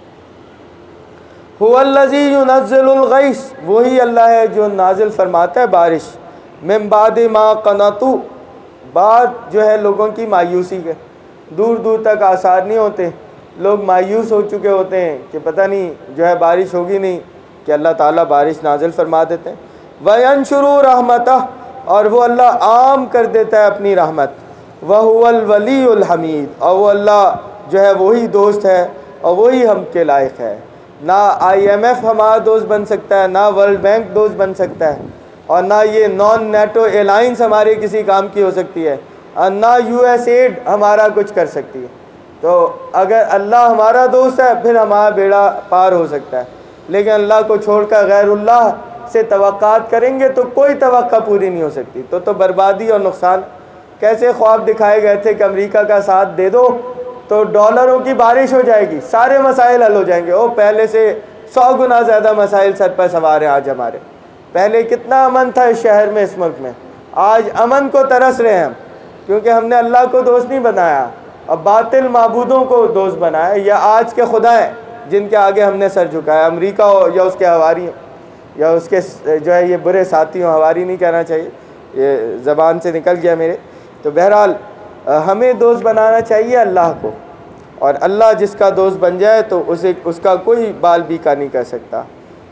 هُوَ الَّذِي يُنَزِّلُ الْغَيْثَ، وہی اللہ ہے جو نازل فرماتا ہے بارش، مِن بَعْدِ مَا قَنَطُوا، بعد جو ہے لوگوں کی مایوسی کے، دور دور تک آثار نہیں ہوتے، لوگ مایوس ہو چکے ہوتے ہیں کہ پتہ نہیں جو ہے بارش ہوگی نہیں، کہ اللہ تعالیٰ بارش نازل فرما دیتے ہیں۔ وَيَنشُرُ رَحْمَتَهُ، اور وہ اللہ عام کر دیتا ہے اپنی رحمت، وَهُوَ الْوَلِيُّ الْحَمِيدُ، اور وہ اللہ جو ہے وہی دوست ہے اور وہی ہم کے لائق ہے۔ نہ آئی ایم ایف ہمارا دوست بن سکتا ہے، نہ ورلڈ بینک دوست بن سکتا ہے، اور نہ یہ نان نیٹو الائنس ہمارے کسی کام کی ہو سکتی ہے، اور نہ یو ایس ایڈ ہمارا کچھ کر سکتی ہے۔ تو اگر اللہ ہمارا دوست ہے پھر ہمارا بیڑا پار ہو سکتا ہے، لیکن اللہ کو چھوڑ کر غیر اللہ سے توقعات کریں گے تو کوئی توقع پوری نہیں ہو سکتی، تو تو بربادی اور نقصان۔ کیسے خواب دکھائے گئے تھے کہ امریکہ کا ساتھ دے دو تو ڈالروں کی بارش ہو جائے گی، سارے مسائل حل ہو جائیں گے۔ وہ پہلے سے سو گنا زیادہ مسائل سر پر سوار ہیں آج ہمارے۔ پہلے کتنا امن تھا اس شہر میں، اس ملک میں، آج امن کو ترس رہے ہیں ہم، کیونکہ ہم نے اللہ کو دوست نہیں بنایا، اب باطل معبودوں کو دوست بنایا، یا آج کے خدا ہیں جن کے آگے ہم نے سر جھکایا، امریکہ ہو یا اس کے حواری ہوں یا اس کے جو ہے یہ برے ساتھی ہوں، حواری نہیں کہنا چاہیے، یہ زبان سے نکل گیا میرے۔ تو بہرحال ہمیں دوست بنانا چاہیے اللہ کو، اور اللہ جس کا دوست بن جائے تو اسے اس کا کوئی بال بیکا نہیں کر سکتا۔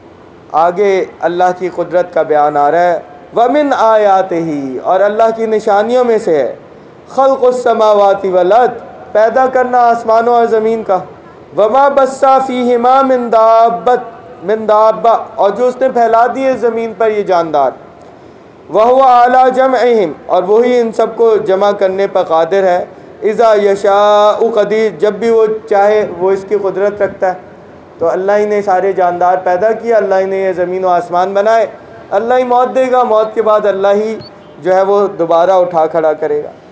آگے اللہ کی قدرت کا بیان آ رہا ہے، وَمِنْ آیَاتِهِ، اور اللہ کی نشانیوں میں سے ہے، خلق السماوات والارض، پیدا کرنا آسمانوں اور زمین کا، وما بث فیہما من دابت من دابہ، اور جو اس نے پھیلا دیے زمین پر یہ جاندار، وہو اعلیٰ جمعہم، اور وہی ان سب کو جمع کرنے پر قادر ہے، اذا یشاء قدیر، جب بھی وہ چاہے وہ اس کی قدرت رکھتا ہے۔ تو اللہ ہی نے سارے جاندار پیدا کیا، اللہ ہی نے یہ زمین و آسمان بنائے، اللہ ہی موت دے گا، موت کے بعد اللہ ہی جو ہے وہ دوبارہ اٹھا کھڑا کرے گا۔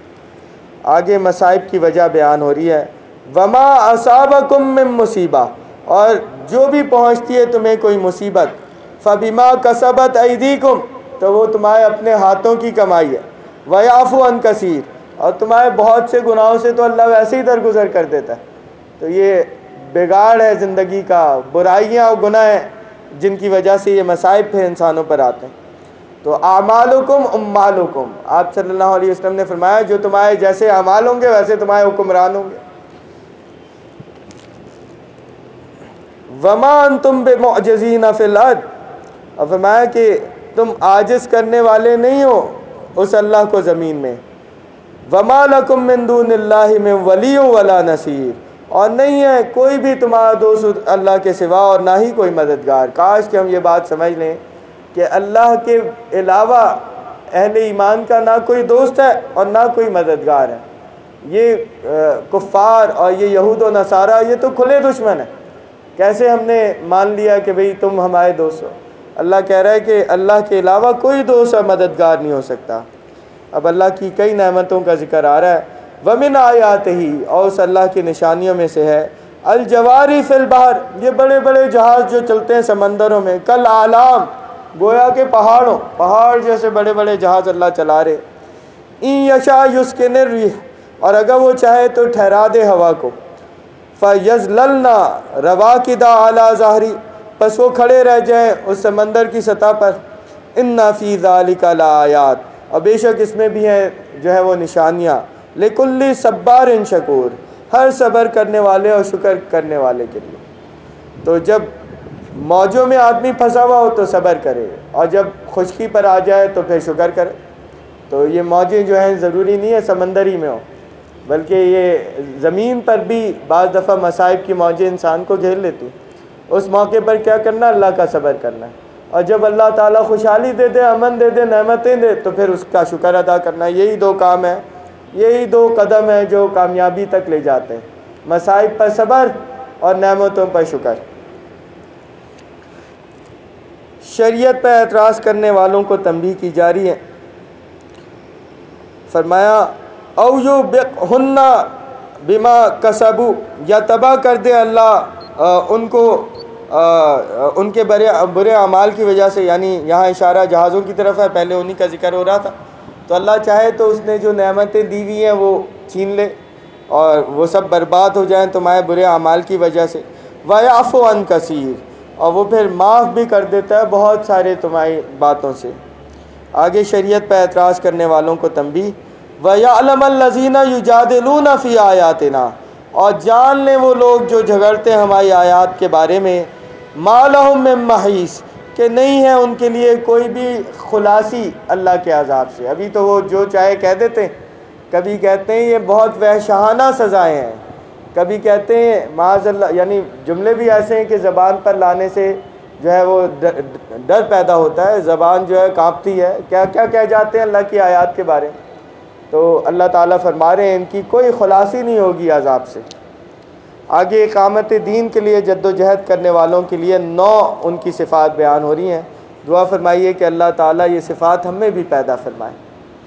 آگے مصائب کی وجہ بیان ہو رہی ہے، وما اصابکم من مصیبہ، اور جو بھی پہنچتی ہے تمہیں کوئی مصیبت، فبما کسبت ایدیکم، تو وہ تمہارے اپنے ہاتھوں کی کمائی ہے، ویعفو عن کثیر، اور تمہارے بہت سے گناہوں سے تو اللہ ویسے ہی درگزر کر دیتا ہے۔ تو یہ بگاڑ ہے زندگی کا، برائیاں اور گناہ ہیں جن کی وجہ سے یہ مصائب پھر انسانوں پر آتے ہیں۔ تو اعمالکم اموالکم، آپ صلی اللہ علیہ وسلم نے فرمایا جو تمہارے جیسے اعمال ہوں گے ویسے تمہارے حکمران ہوں گے۔ وما انتم بمعجزین فی الارض، اور فرمایا کہ تم عاجز کرنے والے نہیں ہو اس اللہ کو زمین میں. وما لکم من دون اللہ من ولی ولا نصیر، اور نہیں ہے کوئی بھی تمہارا دوست اللہ کے سوا اور نہ ہی کوئی مددگار. کاش کہ ہم یہ بات سمجھ لیں کہ اللہ کے علاوہ اہل ایمان کا نہ کوئی دوست ہے اور نہ کوئی مددگار ہے. یہ کفار اور یہ یہود و نصارہ یہ تو کھلے دشمن ہیں. کیسے ہم نے مان لیا کہ بھئی تم ہمارے دوست ہو؟ اللہ کہہ رہا ہے کہ اللہ کے علاوہ کوئی دوست اور مددگار نہیں ہو سکتا. اب اللہ کی کئی نعمتوں کا ذکر آ رہا ہے. وَمِنْ آیَاتِهِ، اور اس اللہ کی نشانیوں میں سے ہے الجواری فی البحر، یہ بڑے بڑے جہاز جو چلتے ہیں سمندروں میں، کل اعلام، گویا کے پہاڑوں پہاڑ جیسے بڑے بڑے جہاز اللہ چلا رہے. اِن یشاء یسکن الرِّیحَ، اور اگر وہ چاہے تو ٹھہرا دے ہوا کو. فَيَظْلَلْنَا رَوَاكِدَ عَلَى ظَهْرِ، پس وہ کھڑے رہ جائیں اس سمندر کی سطح پر. اِنَّ فِي ذَلِكَ لَآيَاتٍ، اور بے شک اس میں بھی ہیں جو ہے وہ نشانیاں. لِكُلِّ صَبَّارٍ شَكُورٍ، ہر صبر کرنے والے اور شکر کرنے والے کے لیے. تو جب موجوں میں آدمی پھنسا ہوا ہو تو صبر کرے، اور جب خشکی پر آ جائے تو پھر شکر کرے. تو یہ موجیں جو ہیں ضروری نہیں ہے سمندر ہی میں ہو، بلکہ یہ زمین پر بھی بعض دفعہ مصائب کی موجیں انسان کو گھیر لیتی. اس موقع پر کیا کرنا؟ اللہ کا صبر کرنا ہے. اور جب اللہ تعالیٰ خوشحالی دے دے، امن دے دے، نعمتیں دے، تو پھر اس کا شکر ادا کرنا. یہی دو کام ہیں، یہی دو قدم ہیں جو کامیابی تک لے جاتے ہیں: مصائب پر صبر اور نعمتوں پر شکر. شریعت پر اعتراض کرنے والوں کو تنبیہ کی جا رہی ہے. فرمایا او یوبقہن بما کسبوا، یا تباہ کر دے اللہ ان کو ان کے برے برے اعمال کی وجہ سے. یعنی یہاں اشارہ جہازوں کی طرف ہے، پہلے انہی کا ذکر ہو رہا تھا. تو اللہ چاہے تو اس نے جو نعمتیں دی ہوئی ہیں وہ چھین لے اور وہ سب برباد ہو جائیں تمہارے برے اعمال کی وجہ سے. وَيَعْفُ عَنْ كَثِيرٍ، اور وہ پھر معاف بھی کر دیتا ہے بہت سارے تمہاری باتوں سے. آگے شریعت پر اعتراض کرنے والوں کو تنبیہ. وَيَعْلَمَ الَّذِينَ يُجَادِلُونَ فِي آيَاتِنَا، اور جان لیں وہ لوگ جو جھگڑتے ہیں ہماری آیات کے بارے میں. مَا لَهُم مِّن مَّحِيصٍ، کہ نہیں ہے ان کے لیے کوئی بھی خلاصی اللہ کے عذاب سے. ابھی تو وہ جو چاہے کہہ دیتے ہیں. کبھی کہتے ہیں یہ بہت وحشیانہ سزائیں ہیں، کبھی کہتے ہیں معاذ اللہ، یعنی جملے بھی ایسے ہیں کہ زبان پر لانے سے جو ہے وہ ڈر پیدا ہوتا ہے، زبان جو ہے کانپتی ہے. کیا کیا کہہ جاتے ہیں اللہ کی آیات کے بارے میں. تو اللہ تعالیٰ فرما رہے ہیں ان کی کوئی خلاصی نہیں ہوگی عذاب سے. آگے اقامت دین کے لیے جد و جہد کرنے والوں کے لیے نو ان کی صفات بیان ہو رہی ہیں. دعا فرمائیے کہ اللہ تعالیٰ یہ صفات ہم میں بھی پیدا فرمائے.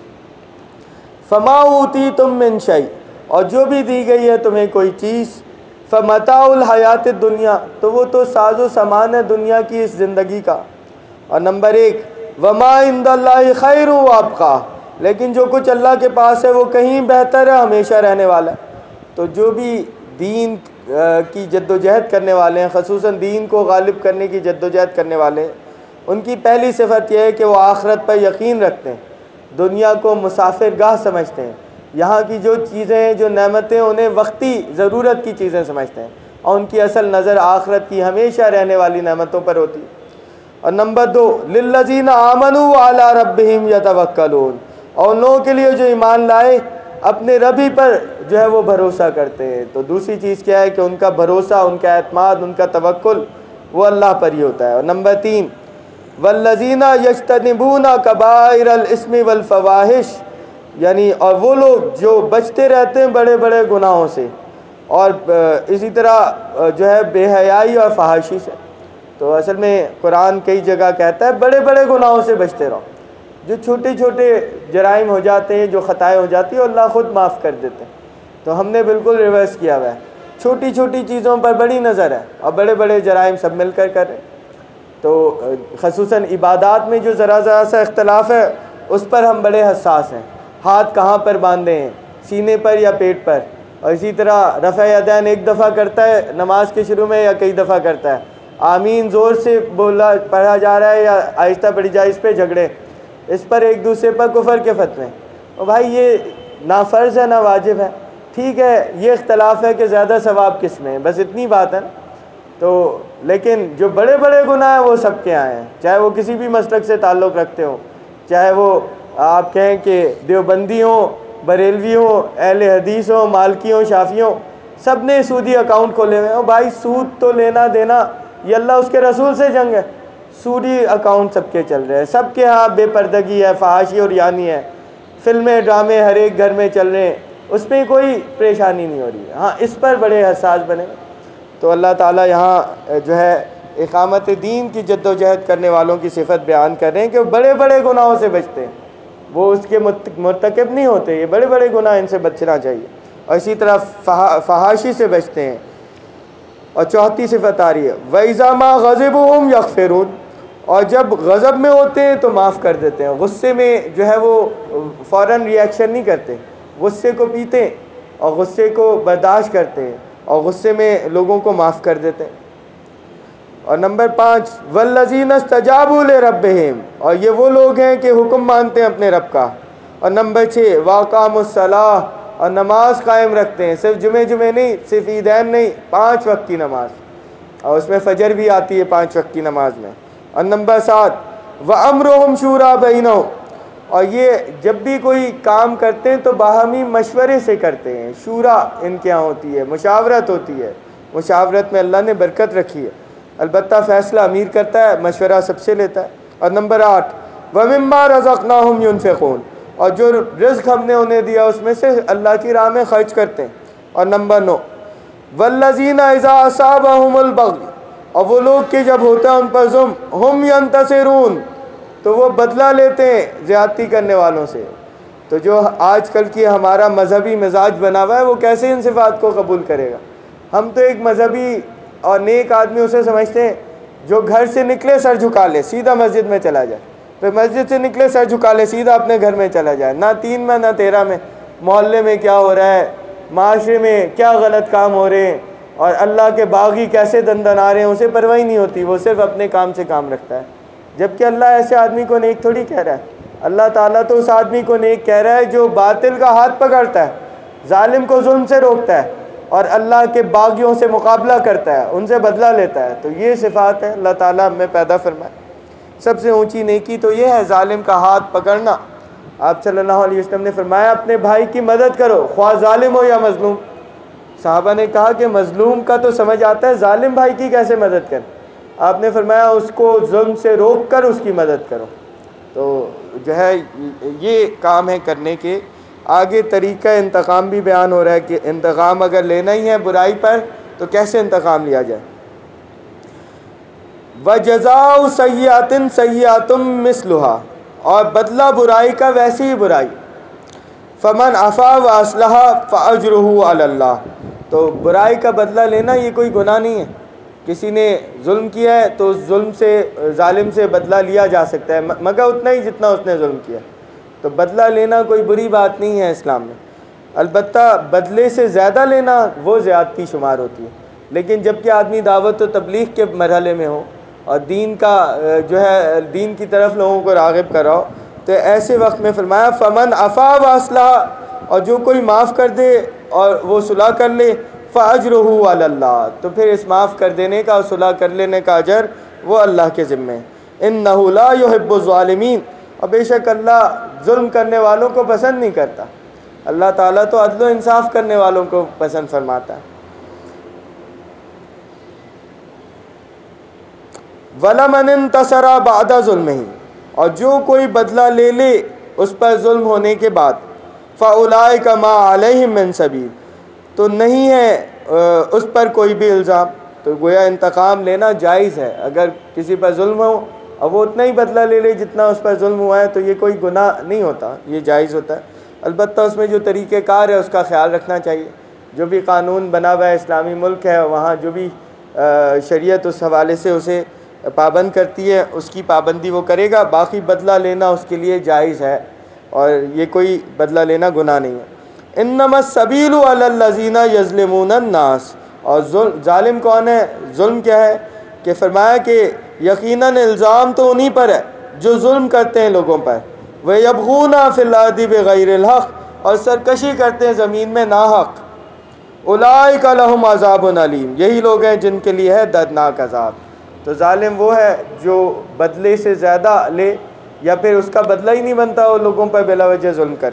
فما اوتیتم من شیء، اور جو بھی دی گئی ہے تمہیں کوئی چیز. فمتاع الحیات الدنیا، تو وہ تو ساز و سامان ہے دنیا کی اس زندگی کا. اور نمبر ایک وما عند اللہ خیر وابقیٰ، لیکن جو کچھ اللہ کے پاس ہے وہ کہیں بہتر ہے، ہمیشہ رہنے والا ہے. تو جو بھی دین کی جد و جہد کرنے والے ہیں، خصوصاً دین کو غالب کرنے کی جد و جہد کرنے والے ہیں، ان کی پہلی صفت یہ ہے کہ وہ آخرت پر یقین رکھتے ہیں، دنیا کو مسافر گاہ سمجھتے ہیں. یہاں کی جو چیزیں جو نعمتیں انہیں وقتی ضرورت کی چیزیں سمجھتے ہیں، اور ان کی اصل نظر آخرت کی ہمیشہ رہنے والی نعمتوں پر ہوتی. اور نمبر دو للذین آمنوا علی ربہم یتوکلون، اور ان لوگوں کے لیے جو ایمان لائے اپنے رب ہی پر جو ہے وہ بھروسہ کرتے ہیں. تو دوسری چیز کیا ہے کہ ان کا بھروسہ، ان کا اعتماد، ان کا توکل وہ اللہ پر ہی ہوتا ہے. اور نمبر تین والذین یجتنبون کبائر الاثم والفواحش، یعنی اور وہ لوگ جو بچتے رہتے ہیں بڑے بڑے گناہوں سے، اور اسی طرح جو ہے بے حیائی اور فحاشی سے. تو اصل میں قرآن کئی جگہ کہتا ہے بڑے بڑے گناہوں سے بچتے رہو. جو چھوٹے چھوٹے جرائم ہو جاتے ہیں، جو خطائیں ہو جاتی ہیں، اللہ خود معاف کر دیتے ہیں. تو ہم نے بالکل ریورس کیا ہوا ہے، چھوٹی چھوٹی چیزوں پر بڑی نظر ہے اور بڑے بڑے جرائم سب مل کر کر رہے ہیں. تو خصوصاً عبادات میں جو ذرا ذرا سا اختلاف ہے اس پر ہم بڑے حساس ہیں. ہاتھ کہاں پر باندھیں ہیں، سینے پر یا پیٹ پر. اور اسی طرح رفع یدین ایک دفعہ کرتا ہے نماز کے شروع میں یا کئی دفعہ کرتا ہے. آمین زور سے بولا پڑھا جا رہا ہے یا آہستہ پڑھی جائے، اس پہ جھگڑے، اس پر ایک دوسرے پر کفر کے فتوے. اور بھائی یہ نہ فرض ہے نہ واجب ہے. ٹھیک ہے یہ اختلاف ہے کہ زیادہ ثواب کس میں ہے، بس اتنی بات ہے نا. تو لیکن جو بڑے بڑے گناہ ہیں وہ سب کے آئے ہیں، چاہے وہ کسی بھی مسلک سے تعلق رکھتے ہوں، چاہے وہ آپ کہیں کہ دیوبندی ہوں، بریلوی ہوں، اہل حدیث ہوں، مالکی ہوں، شافعی ہوں، سب نے سودی اکاؤنٹ کھولے ہوئے ہیں۔ بھائی سود تو لینا دینا یہ اللہ اس کے رسول سے جنگ ہے، سودی اکاؤنٹ سب کے چل رہے ہیں، سب کے ہاں بے پردگی ہے، فحاشی اور یانی ہے، فلمیں ڈرامے ہر ایک گھر میں چل رہے ہیں، اس میں کوئی پریشانی نہیں ہو رہی ہے۔ ہاں اس پر بڑے حساس بنے۔ تو اللہ تعالیٰ یہاں جو ہے اقامت دین کی جد و جہد کرنے والوں کی صفت بیان کر رہے ہیں کہ وہ بڑے بڑے گناہوں سے بچتے ہیں، وہ اس کے مرتکب نہیں ہوتے، یہ بڑے بڑے گناہ ان سے بچنا چاہیے، اور اسی طرح فحاشی سے بچتے ہیں۔ اور چوتھی صفت آ رہی ہے وَإِذَا مَا غَضِبُهُمْ يَغْفِرُونَ، اور جب غضب میں ہوتے ہیں تو معاف کر دیتے ہیں، غصے میں جو ہے وہ فوراً ری ایکشن نہیں کرتے، غصے کو پیتے ہیں اور غصے کو برداشت کرتے ہیں اور غصے میں لوگوں کو معاف کر دیتے ہیں۔ اور نمبر پانچ وَالَّذِينَ اسْتَجَابُوا لِرَبِّهِمْ، اور یہ وہ لوگ ہیں کہ حکم مانتے ہیں اپنے رب کا۔ اور نمبر چھ وَأَقَامُوا الصَّلَاةَ، اور نماز قائم رکھتے ہیں، صرف جمعے جمعے نہیں، صرف عیدین نہیں، پانچ وقت کی نماز، اور اس میں فجر بھی آتی ہے پانچ وقت کی نماز میں۔ اور نمبر سات وَأَمْرُهُمْ شُورَىٰ بَيْنَهُمْ، اور یہ جب بھی کوئی کام کرتے ہیں تو باہمی مشورے سے کرتے ہیں، شورا ان کے یہاں ہوتی ہے، مشاورت ہوتی ہے، مشاورت میں اللہ نے برکت رکھی ہے، البتہ فیصلہ امیر کرتا ہے، مشورہ سب سے لیتا ہے۔ اور نمبر آٹھ وَمِمَّا رَزَقْنَاهُمْ يُنْفِقُونَ، اور جو رزق ہم نے انہیں دیا اس میں سے اللہ کی راہ میں خرچ کرتے ہیں۔ اور نمبر نو وَالَّذِينَ إِذَا أَصَابَهُمُ الْبَغْيُ، اور وہ لوگ کہ جب ہوتا ہے ان پر ظلم، ہم ينتصرون، تو وہ بدلہ لیتے ہیں زیادتی کرنے والوں سے۔ تو جو آج کل کی ہمارا مذہبی مزاج بنا ہوا ہے وہ کیسے ان صفات کو قبول کرے گا؟ ہم تو ایک مذہبی اور نیک آدمی اسے سمجھتے ہیں جو گھر سے نکلے سر جھکا لے سیدھا مسجد میں چلا جائے، پھر مسجد سے نکلے سر جھکا لے سیدھا اپنے گھر میں چلا جائے، نہ تین میں نہ تیرہ میں، محلے میں کیا ہو رہا ہے، معاشرے میں کیا غلط کام ہو رہے ہیں، اور اللہ کے باغی کیسے دندن آ رہے ہیں اسے پرواہ نہیں ہوتی، وہ صرف اپنے کام سے کام رکھتا ہے۔ جبکہ اللہ ایسے آدمی کو نیک تھوڑی کہہ رہا ہے، اللہ تعالیٰ تو اس آدمی کو نیک کہہ رہا ہے جو باطل کا ہاتھ پکڑتا ہے، ظالم کو ظلم سے روکتا ہے، اور اللہ کے باغیوں سے مقابلہ کرتا ہے، ان سے بدلہ لیتا ہے۔ تو یہ صفات ہے اللہ تعالیٰ ہمیں پیدا فرمائے۔ سب سے اونچی نیکی تو یہ ہے ظالم کا ہاتھ پکڑنا۔ آپ صلی اللہ علیہ وسلم نے فرمایا اپنے بھائی کی مدد کرو خواہ ظالم ہو یا مظلوم۔ صحابہ نے کہا کہ مظلوم کا تو سمجھ آتا ہے، ظالم بھائی کی کیسے مدد کر؟ آپ نے فرمایا اس کو ظلم سے روک کر اس کی مدد کرو۔ تو جو ہے یہ کام ہے کرنے کے۔ آگے طریقہ انتقام بھی بیان ہو رہا ہے کہ انتقام اگر لینا ہی ہے برائی پر تو کیسے انتقام لیا جائے۔ وَجَزَاءُ سَيِّئَةٍ سَيِّئَةٌ مِثْلُهَا، اور بدلہ برائی کا ویسی ہی برائی۔ فَمَنْ عَفَا وَأَصْلَحَ فَأَجْرُهُ عَلَى اللَّهِ، تو برائی کا بدلہ لینا یہ کوئی گناہ نہیں ہے۔ کسی نے ظلم کیا ہے تو اس ظلم سے ظالم سے بدلہ لیا جا سکتا ہے مگر اتنا ہی جتنا اس نے ظلم کیا، تو بدلہ لینا کوئی بری بات نہیں ہے اسلام میں۔ البتہ بدلے سے زیادہ لینا وہ زیادتی شمار ہوتی ہے۔ لیکن جب کہ آدمی دعوت و تبلیغ کے مرحلے میں ہو اور دین کا جو ہے دین کی طرف لوگوں کو راغب کراؤ، تو ایسے وقت میں فرمایا فمن عفا واصلح، اور جو کوئی معاف کر دے اور وہ صلح کر لے، فاجرہ علی اللہ، تو پھر اس معاف کر دینے کا اور صلح کر لینے کا اجر وہ اللہ کے ذمہ ہے۔ انہ لا یحب الظالمین، اور بے شک اللہ ظلم کرنے والوں کو پسند نہیں کرتا۔ اللہ تعالیٰ تو عدل و انصاف کرنے والوں کو پسند فرماتا ہے۔ وَلَمَنِ انتَصَرَ بَعْدَ ظُلْمِهِ، اور جو کوئی بدلہ لے لے اس پر ظلم ہونے کے بعد، فَأُولَٰئِكَ مَا عَلَيْهِم مِّن سَبِيلٍ، تو نہیں ہے اس پر کوئی بھی الزام۔ تو گویا انتقام لینا جائز ہے، اگر کسی پر ظلم ہو اور وہ اتنا ہی بدلہ لے لے جتنا اس پر ظلم ہوا ہے تو یہ کوئی گناہ نہیں ہوتا، یہ جائز ہوتا ہے۔ البتہ اس میں جو طریقہ کار ہے اس کا خیال رکھنا چاہیے۔ جو بھی قانون بنا ہوا ہے، اسلامی ملک ہے، وہاں جو بھی شریعت اس حوالے سے اسے پابند کرتی ہے اس کی پابندی وہ کرے گا، باقی بدلہ لینا اس کے لیے جائز ہے اور یہ کوئی بدلہ لینا گناہ نہیں ہے۔ انما السبیل علی الذین یظلمون الناس، اور ظالم کون ہے، ظلم کیا ہے، کہ فرمایا کہ یقیناً الزام تو انہی پر ہے جو ظلم کرتے ہیں لوگوں پر، وَيَبْغُونَ فِي الْأَرْضِ بِغَيْرِ الْحَقِّ، اور سرکشی کرتے ہیں زمین میں ناحق، اولئک لہم عذاب علیم، یہی لوگ ہیں جن کے لیے ہے دردناک عذاب۔ تو ظالم وہ ہے جو بدلے سے زیادہ لے یا پھر اس کا بدلہ ہی نہیں بنتا اور لوگوں پر بلا وجہ ظلم کرے۔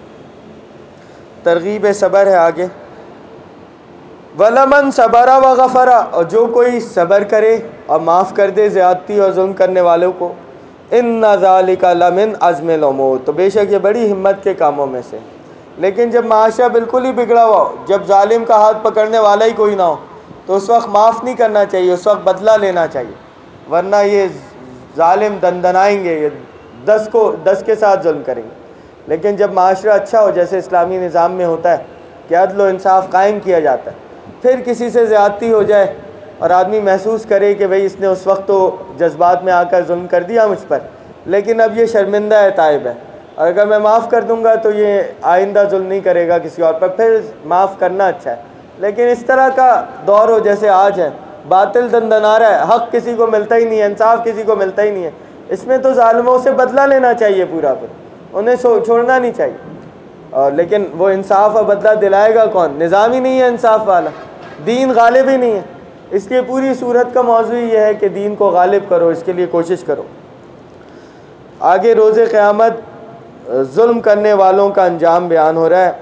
ترغیب صبر ہے آگے، وَلَمَنْ صَبَرَ وَغَفَرَ، اور جو کوئی صبر کرے اور معاف کر دے زیادتی اور ظلم کرنے والوں کو، إِنَّ ذَلِكَ لَمِنْ عَزْمِ الْأُمُورِ، تو بے شک یہ بڑی ہمت کے کاموں میں سے۔ لیکن جب معاشرہ بالکل ہی بگڑا ہوا ہو، جب ظالم کا ہاتھ پکڑنے والا ہی کوئی نہ ہو، تو اس وقت معاف نہیں کرنا چاہیے، اس وقت بدلہ لینا چاہیے، ورنہ یہ ظالم دندنائیں گے، یہ دس کو دس کے ساتھ ظلم کریں گے۔ لیکن جب معاشرہ اچھا ہو، جیسے اسلامی نظام میں ہوتا ہے کہ عدل و انصاف قائم کیا جاتا ہے، پھر کسی سے زیادتی ہو جائے اور آدمی محسوس کرے کہ بھئی اس نے اس وقت تو جذبات میں آ کر ظلم کر دیا مجھ پر، لیکن اب یہ شرمندہ ہے، تائب ہے، اور اگر میں معاف کر دوں گا تو یہ آئندہ ظلم نہیں کرے گا کسی اور پر، پھر معاف کرنا اچھا ہے۔ لیکن اس طرح کا دور ہو جیسے آج ہے، باطل دندنا رہا ہے، حق کسی کو ملتا ہی نہیں ہے، انصاف کسی کو ملتا ہی نہیں ہے، اس میں تو ظالموں سے بدلہ لینا چاہیے پورا، پھر انہیں چھوڑنا نہیں چاہیے۔ اور لیکن وہ انصاف اور بدلہ دلائے گا کون؟ نظام ہی نہیں ہے انصاف والا، دین غالب ہی نہیں ہے۔ اس لیے پوری صورت کا موضوع یہ ہے کہ دین کو غالب کرو، اس کے لیے کوشش کرو۔ آگے روز قیامت ظلم کرنے والوں کا انجام بیان ہو رہا ہے،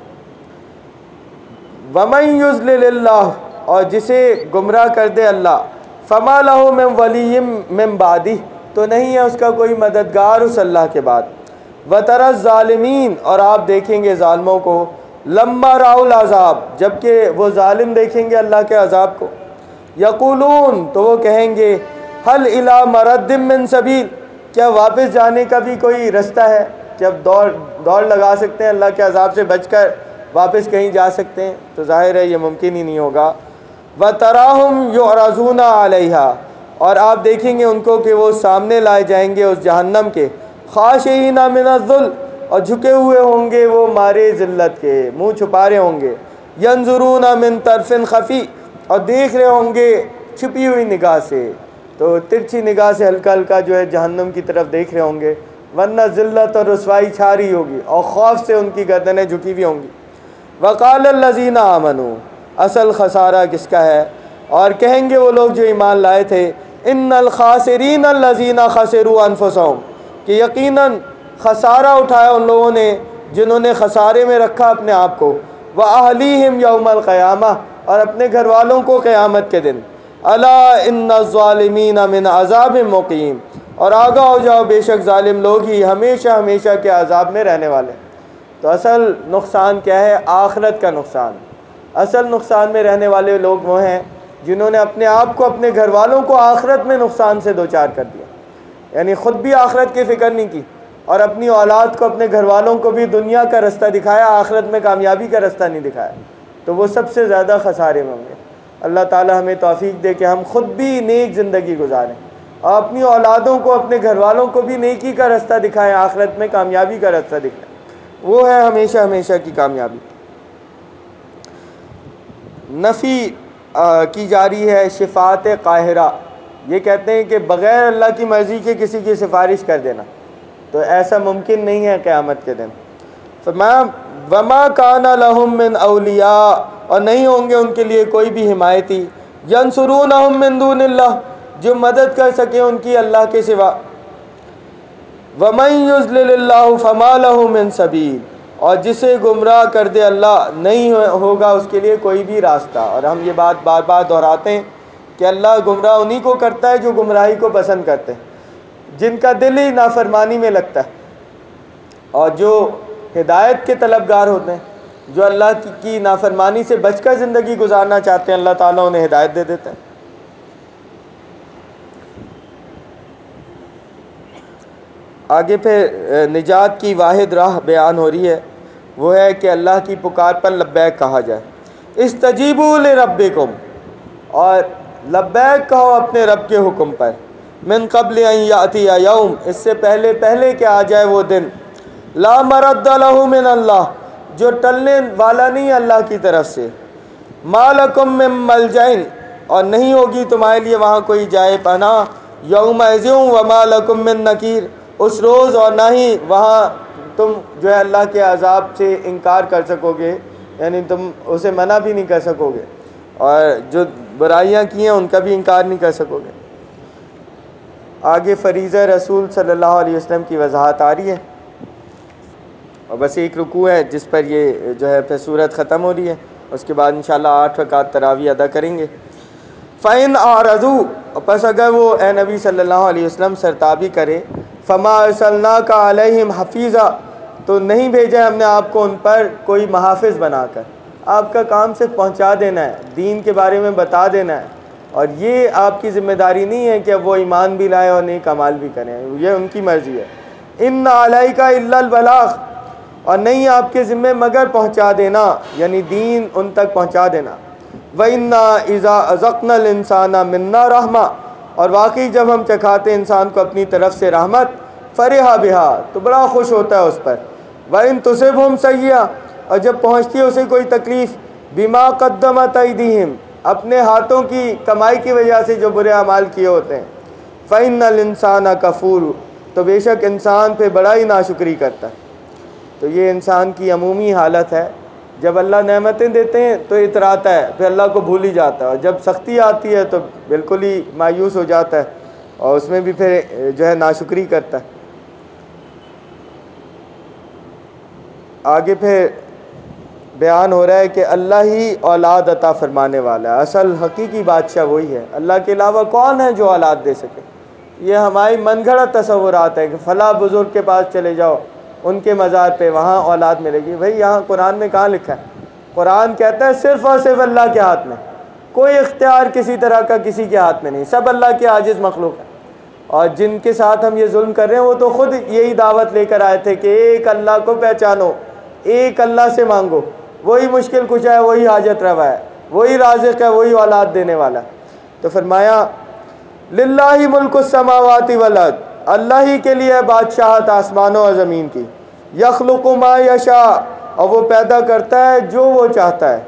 وَمَن يُضْلِلِ اللَّهُ، اور جسے گمراہ کر دے اللہ، فَمَا لَهُ مِن وَلِيٍّ مِّن بَعْدِهِ، تو نہیں ہے اس کا کوئی مددگار اس اللہ کے بعد۔ وَتَرَى الظَّالِمِينَ، اور آپ دیکھیں گے ظالموں کو، لَمَّا رَأَوُا الْعَذَابَ، جبکہ وہ ظالم دیکھیں گے اللہ کے عذاب کو، یقولون، تو وہ کہیں گے، هَلْ إِلَىٰ مَرَدٍ مِّن سَبِيلٍ، کیا واپس جانے کا بھی کوئی رستہ ہے؟ جب دوڑ دوڑ لگا سکتے ہیں اللہ کے عذاب سے بچ کر واپس کہیں جا سکتے ہیں، تو ظاہر ہے یہ ممکن ہی نہیں ہوگا۔ وَتَرَاهُمْ يُعْرَضُونَ عَلَيْهَا، اور آپ دیکھیں گے ان کو کہ وہ سامنے لائے جائیں گے اس جہنم کے، خاشعین من الذل، اور جھکے ہوئے ہوں گے وہ مارے ذلت کے، منہ چھپا رہے ہوں گے، ینظرون من طرف خفی، اور دیکھ رہے ہوں گے چھپی ہوئی نگاہ سے، تو ترچھی نگاہ سے ہلکا ہلکا جو ہے جہنم کی طرف دیکھ رہے ہوں گے، ورنہ ذلت اور رسوائی چھا رہی ہوگی اور خوف سے ان کی گردنیں جھکی ہوئی ہوں گی۔ وقال الذین آمنوا، اصل خسارہ کس کا ہے؟ اور کہیں گے وہ لوگ جو ایمان لائے تھے، ان الخاسرین الذین خسروا انفسهم، کہ یقیناً خسارہ اٹھایا ان لوگوں نے جنہوں نے خسارے میں رکھا اپنے آپ کو، وَأَهْلِيهِمْ يَوْمَ الْقِيَامَةِ، اور اپنے گھر والوں کو قیامت کے دن، أَلَا إِنَّ الظَّالِمِينَ مِنْ عَذَابٍ مُقِيمٍ، اور آگاہ ہو جاؤ بے شک ظالم لوگ ہی ہمیشہ ہمیشہ کے عذاب میں رہنے والے۔ تو اصل نقصان کیا ہے؟ آخرت کا نقصان۔ اصل نقصان میں رہنے والے لوگ وہ ہیں جنہوں نے اپنے آپ کو، اپنے گھر والوں کو آخرت میں نقصان سے دوچار کر دیا، یعنی خود بھی آخرت کی فکر نہیں کی اور اپنی اولاد کو، اپنے گھر والوں کو بھی دنیا کا رستہ دکھایا، آخرت میں کامیابی کا رستہ نہیں دکھایا، تو وہ سب سے زیادہ خسارے میں ہوں گے۔ اللہ تعالی ہمیں توفیق دے کہ ہم خود بھی نیک زندگی گزاریں اور اپنی اولادوں کو، اپنے گھر والوں کو بھی نیکی کا رستہ دکھائیں، آخرت میں کامیابی کا رستہ دکھائیں، وہ ہے ہمیشہ ہمیشہ کی کامیابی۔ نفی کی جاری ہے شفاعت قاہرہ، یہ کہتے ہیں کہ بغیر اللہ کی مرضی کے کسی کی سفارش کر دینا، تو ایسا ممکن نہیں ہے قیامت کے دن۔ فرمایا وما کان لہم من اولیاء، اور نہیں ہوں گے ان کے لیے کوئی بھی حمایتی، ینصرونہم من دون اللہ، جو مدد کر سکے ان کی اللہ کے سوا، ومن یضلل اللہ فما لہ من سبیل، اور جسے گمراہ کر دے اللہ نہیں ہوگا اس کے لیے کوئی بھی راستہ۔ اور ہم یہ بات بار بار دہراتے ہیں کہ اللہ گمراہ انہی کو کرتا ہے جو گمراہی کو پسند کرتے ہیں، جن کا دل ہی نافرمانی میں لگتا ہے، اور جو ہدایت کے طلبگار ہوتے ہیں، جو اللہ کی نافرمانی سے بچ کر زندگی گزارنا چاہتے ہیں، اللہ تعالیٰ انہیں ہدایت دے دیتا ہے۔ آگے پھر نجات کی واحد راہ بیان ہو رہی ہے، وہ ہے کہ اللہ کی پکار پر لبیک کہا جائے، استجیبوا لربکم، اور لبیک کہو اپنے رب کے حکم پر، من قبل ان یاتی یوم، اس سے پہلے پہلے کہ آ جائے وہ دن، لا مرد لہ من اللہ، جو ٹلنے والا نہیں اللہ کی طرف سے، ما لکم من ملجأ، اور نہیں ہوگی تمہارے لیے وہاں کوئی جائے پناہ، یومئذ وما لکم من نکیر، اس روز، اور نہ ہی وہاں تم جو ہے اللہ کے عذاب سے انکار کر سکو گے، یعنی تم اسے منع بھی نہیں کر سکو گے، اور جو برائیاں کی ہیں ان کا بھی انکار نہیں کر سکو گے۔ آگے فریضہ رسول صلی اللہ علیہ وسلم کی وضاحت آ رہی ہے، اور بس ایک رکوع ہے جس پر یہ جو ہے پھر صورت ختم ہو رہی ہے، اس کے بعد انشاءاللہ آٹھ رکعت تراویح ادا کریں گے۔ فَإِنْ أَعْرَضُوا، پس اگر وہ اے نبی صلی اللہ علیہ وسلم سرتابی کرے، فَمَا أَرْسَلْنَاكَ عَلَيْهِمْ حَفِيظًا، تو نہیں بھیجا ہم نے آپ کو ان پر کوئی محافظ بنا کر، آپ کا کام صرف پہنچا دینا ہے، دین کے بارے میں بتا دینا ہے، اور یہ آپ کی ذمہ داری نہیں ہے کہ اب وہ ایمان بھی لائیں اور نیک اعمال بھی کریں، یہ ان کی مرضی ہے۔ إِنَّ عَلَيْكَ إِلَّا الْبَلَاغَ، اور نہیں آپ کے ذمہ مگر پہنچا دینا، یعنی دین ان تک پہنچا دینا۔ وَإِنَّا إِذَا أَذَقْنَا الْإِنسَانَ مِنَّا رَحْمَةً، اور واقعی جب ہم چکھاتے انسان کو اپنی طرف سے رحمت، فَرِحَ بِهَا، تو بڑا خوش ہوتا ہے اس پر۔ وَإِن تُصِبْهُمْ سَيِّئَةٌ، اور جب پہنچتی ہے اسے کوئی تکلیف، بِمَا قَدَّمَتْ أَيْدِيهِمْ، اپنے ہاتھوں کی کمائی کی وجہ سے جو برے اعمال کیے ہوتے ہیں، فَإِنَّ الْإِنسَانَ كَفُورٌ، تو بے شک انسان پہ بڑا ہی ناشکری کرتا ہے۔ تو یہ انسان کی عمومی حالت ہے، جب اللہ نعمتیں دیتے ہیں تو اتراتا ہے، پھر اللہ کو بھول ہی جاتا ہے، اور جب سختی آتی ہے تو بالکل ہی مایوس ہو جاتا ہے، اور اس میں بھی پھر جو ہے ناشکری کرتا ہے۔ آگے پھر بیان ہو رہا ہے کہ اللہ ہی اولاد عطا فرمانے والا ہے، اصل حقیقی بادشاہ وہی ہے، اللہ کے علاوہ کون ہے جو اولاد دے سکے؟ یہ ہماری من گھڑت تصورات ہے کہ فلاں بزرگ کے پاس چلے جاؤ، ان کے مزار پہ وہاں اولاد ملے گی۔ بھئی یہاں قرآن میں کہاں لکھا ہے؟ قرآن کہتا ہے صرف اور صرف اللہ کے ہاتھ میں، کوئی اختیار کسی طرح کا کسی کے ہاتھ میں نہیں، سب اللہ کے عاجز مخلوق ہے۔ اور جن کے ساتھ ہم یہ ظلم کر رہے ہیں وہ تو خود یہی دعوت لے کر آئے تھے کہ ایک اللہ کو پہچانو، ایک اللہ سے مانگو، وہی مشکل کشا ہے، وہی حاجت روا ہے، وہی رازق ہے، وہی اولاد دینے والا ہے۔ تو فرمایا للہ ملک السماوات والارض، اللہ ہی کے لیے بادشاہت آسمانوں اور زمین کی، یخلق ما یشاء، اور وہ پیدا کرتا ہے جو وہ چاہتا ہے،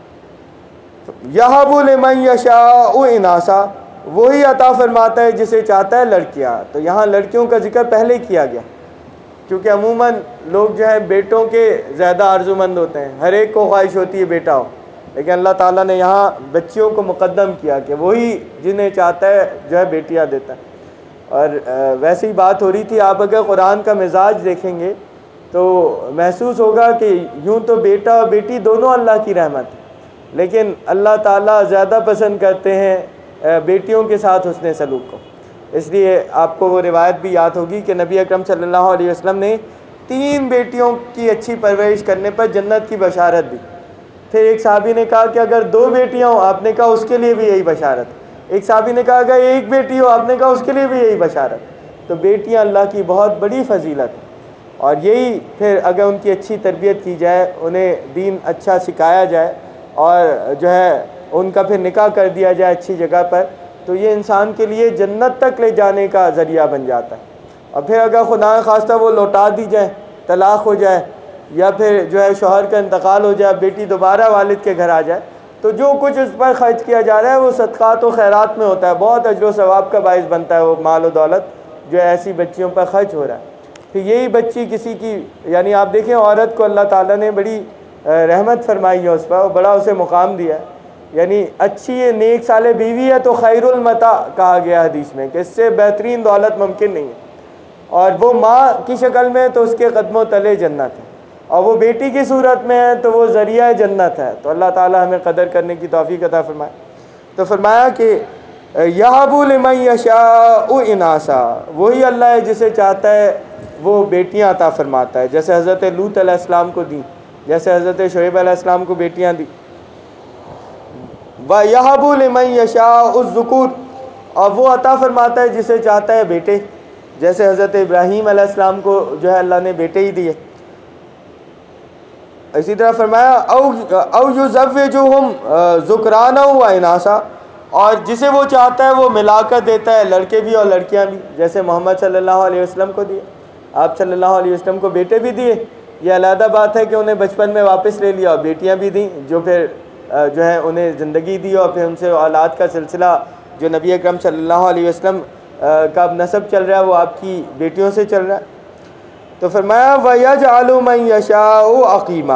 یہب لمن یشاء اناثا، وہی عطا فرماتا ہے جسے چاہتا ہے لڑکیاں۔ تو یہاں لڑکیوں کا ذکر پہلے کیا گیا، کیونکہ عموماً لوگ جو ہیں بیٹوں کے زیادہ آرزومند ہوتے ہیں، ہر ایک کو خواہش ہوتی ہے بیٹا ہو، لیکن اللہ تعالیٰ نے یہاں بچیوں کو مقدم کیا کہ وہی جنہیں چاہتا ہے جو ہے بیٹیاں دیتا ہے۔ اور ویسے ہی بات ہو رہی تھی، آپ اگر قرآن کا مزاج دیکھیں گے تو محسوس ہوگا کہ یوں تو بیٹا اور بیٹی دونوں اللہ کی رحمت ہے، لیکن اللہ تعالیٰ زیادہ پسند کرتے ہیں بیٹیوں کے ساتھ حسن سلوک کو۔ اس لیے آپ کو وہ روایت بھی یاد ہوگی کہ نبی اکرم صلی اللہ علیہ وسلم نے تین بیٹیوں کی اچھی پرورش کرنے پر جنت کی بشارت دی۔ پھر ایک صحابی نے کہا کہ اگر دو بیٹیاں ہوں، آپ نے کہا اس کے لیے بھی یہی بشارت۔ ایک صحابی نے کہا اگر ایک بیٹی ہو، آپ نے کہا اس کے لیے بھی یہی بشارت۔ تو بیٹیاں اللہ کی بہت بڑی فضیلت ہیں، اور یہی پھر اگر ان کی اچھی تربیت کی جائے، انہیں دین اچھا سکھایا جائے، اور جو ہے ان کا پھر نکاح کر دیا جائے اچھی جگہ پر، تو یہ انسان کے لیے جنت تک لے جانے کا ذریعہ بن جاتا ہے۔ اور پھر اگر خدا نخواستہ وہ لوٹا دی جائے، طلاق ہو جائے، یا پھر جو ہے شوہر کا انتقال ہو جائے، بیٹی دوبارہ والد کے گھر آ جائے، تو جو کچھ اس پر خرچ کیا جا رہا ہے وہ صدقات و خیرات میں ہوتا ہے، بہت اجر و ثواب کا باعث بنتا ہے وہ مال و دولت جو ایسی بچیوں پر خرچ ہو رہا ہے۔ پھر یہی بچی کسی کی، یعنی آپ دیکھیں عورت کو اللہ تعالیٰ نے بڑی رحمت فرمائی ہے اس پر، بڑا اسے مقام دیا ہے، یعنی اچھی نیک صالح بیوی ہے تو خیر المتاع کہا گیا حدیث میں کہ اس سے بہترین دولت ممکن نہیں ہے، اور وہ ماں کی شکل میں تو اس کے قدموں تلے جنت ہے، اور وہ بیٹی کی صورت میں ہے تو وہ ذریعہ جنت ہے۔ تو اللہ تعالیٰ ہمیں قدر کرنے کی توفیق عطا فرمائے۔ تو فرمایا کہ یہب لمن یشاء اناثا، وہی اللہ ہے جسے چاہتا ہے وہ بیٹیاں عطا فرماتا ہے، جیسے حضرت لوط علیہ السلام کو دیں، جیسے حضرت شعیب علیہ السلام کو بیٹیاں دیں۔ وَيَهَبُ لِمَن يَشَاءُ الذُّكُورَ، اور وہ عطا فرماتا ہے جسے چاہتا ہے بیٹے، جیسے حضرت ابراہیم علیہ السلام کو جو ہے اللہ نے بیٹے ہی دیے۔ اسی طرح فرمایا او او یزوجہم ذکرانا و اناثا، اور جسے وہ چاہتا ہے وہ ملا کر دیتا ہے، لڑکے بھی اور لڑکیاں بھی، جیسے محمد صلی اللہ علیہ وسلم کو دیے، آپ صلی اللہ علیہ وسلم کو بیٹے بھی دیے۔ یہ علیحدہ بات ہے کہ انہیں بچپن میں واپس لے لیا، اور بیٹیاں بھی دیں جو پھر جو ہے انہیں زندگی دی، اور پھر ان سے اولاد کا سلسلہ جو نبی اکرم صلی اللہ علیہ وسلم کا نسب چل رہا ہے وہ آپ کی بیٹیوں سے چل رہا ہے۔ تو فرمایا وَيَجْعَلُ مَن يَشَاءُ عَقِيمًا،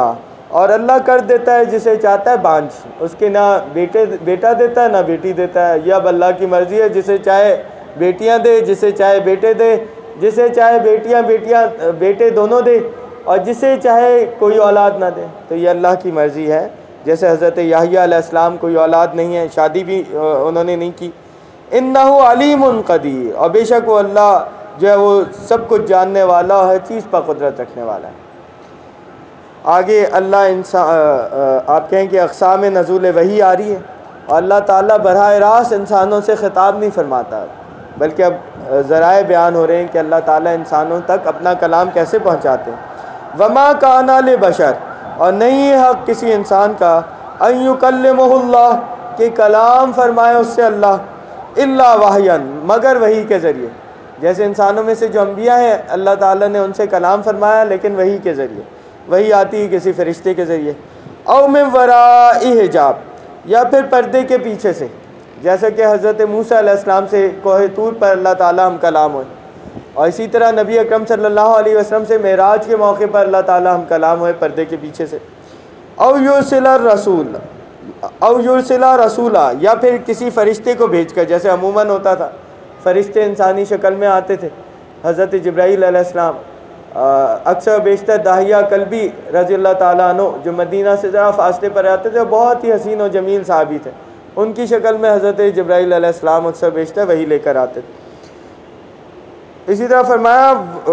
اور اللہ کر دیتا ہے جسے چاہتا ہے بانجھ، اس کے نہ بیٹے بیٹا دیتا ہے نہ بیٹی دیتا ہے، یہ اب اللہ کی مرضی ہے، جسے چاہے بیٹیاں دے، جسے چاہے بیٹے دے، جسے چاہے بیٹیاں بیٹیاں بیٹے دونوں دے، اور جسے چاہے کوئی اولاد نہ دے، تو یہ اللہ کی مرضی ہے۔ جیسے حضرت یحییٰ علیہ السلام کوئی اولاد نہیں ہے، شادی بھی انہوں نے نہیں کی۔ انہ علیم قدیر، اور بے شک وہ اللہ جو ہے وہ سب کچھ جاننے والا اور ہر چیز پر قدرت رکھنے والا ہے۔ آگے اللہ انسان آپ کہیں کہ اقسام نزول وحی آ رہی ہے، اور اللہ تعالیٰ براہ راست انسانوں سے خطاب نہیں فرماتا، بلکہ اب ذرائع بیان ہو رہے ہیں کہ اللہ تعالیٰ انسانوں تک اپنا کلام کیسے پہنچاتے ہیں۔ وما کان لبشر، اور نہیں ہے حق کسی انسان کا، ان یکلمہ اللہ، کہ کلام فرمائے اس سے اللہ، الا وحیا، مگر وحی کے ذریعے۔ جیسے انسانوں میں سے جو انبیاء ہیں اللہ تعالیٰ نے ان سے کلام فرمایا، لیکن وحی کے ذریعے، وحی آتی ہے کسی فرشتے کے ذریعے۔ او من وراء حجاب، یا پھر پردے کے پیچھے سے، جیسا کہ حضرت موسیٰ علیہ السلام سے کوہ طور پر اللہ تعالیٰ ہم کلام ہوئے، اور اسی طرح نبی اکرم صلی اللہ علیہ وسلم سے معراج کے موقع پر اللہ تعالیٰ ہم کلام ہوئے پردے کے پیچھے سے۔ او یرسل الرسول، او یرسل رسولا، یا پھر کسی فرشتے کو بھیج کر، جیسے عموماً ہوتا تھا فرشتے انسانی شکل میں آتے تھے۔ حضرت جبرائیل علیہ السلام اکثر بیشتر داہیہ کلبی رضی اللہ تعالیٰ عنہ، جو مدینہ سے ذرا فاصلے پر آتے تھے، بہت ہی حسین و جمیل صحابی تھے، ان کی شکل میں حضرت جبرائیل علیہ السلام اکثر بیشتر وہی لے کر آتے تھے۔ اسی طرح فرمایا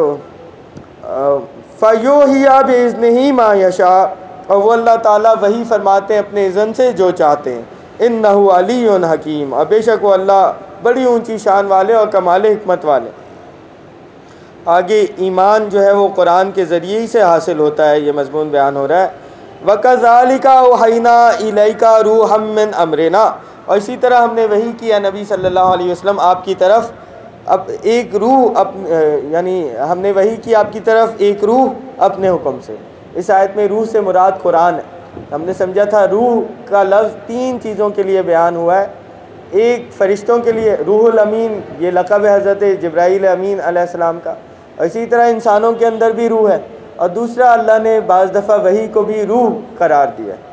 فَيُوحِيَ بِإِذْنِهِ مَا يَشَاءُ، اور وہ اللہ تعالیٰ وحی فرماتے ہیں اپنے اذن سے جو چاہتے ہیں۔ اِنَّهُ عَلِيٌّ حکیم، اور بے شک وہ اللہ بڑی اونچی شان والے اور کمال حکمت والے۔ آگے ایمان جو ہے وہ قرآن کے ذریعے ہی سے حاصل ہوتا ہے، یہ مضمون بیان ہو رہا ہے۔ وَكَذَلِكَ أَوْحَيْنَا إِلَيْكَ رُوحًا مِّنْ أَمْرِنَا، اور اسی طرح ہم نے وحی کیا نبی صلی اللہ علیہ وسلم آپ کی طرف، اب ایک روح اپ یعنی ہم نے وحی کی آپ کی طرف ایک روح اپنے حکم سے۔ اس آیت میں روح سے مراد قرآن ہے۔ ہم نے سمجھا تھا روح کا لفظ تین چیزوں کے لیے بیان ہوا ہے، ایک فرشتوں کے لیے روح الامین، یہ لقب ہے حضرت جبرائیل امین علیہ السلام کا، اور اسی طرح انسانوں کے اندر بھی روح ہے، اور دوسرا اللہ نے بعض دفعہ وحی کو بھی روح قرار دیا ہے۔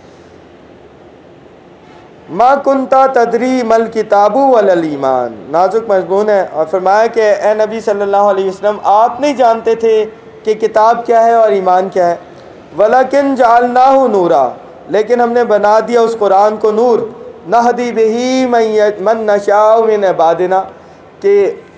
ما کنتا تدری مل کتاب ولا الایمان، نازک مضمون ہے، اور فرمایا کہ اے نبی صلی اللہ علیہ وسلم آپ نہیں جانتے تھے کہ کتاب کیا ہے اور ایمان کیا ہے۔ ولیکن جعلناہ نورا، لیکن ہم نے بنا دیا اس قرآن کو نور، نہدی بہی من نشاء من عبادنا، کہ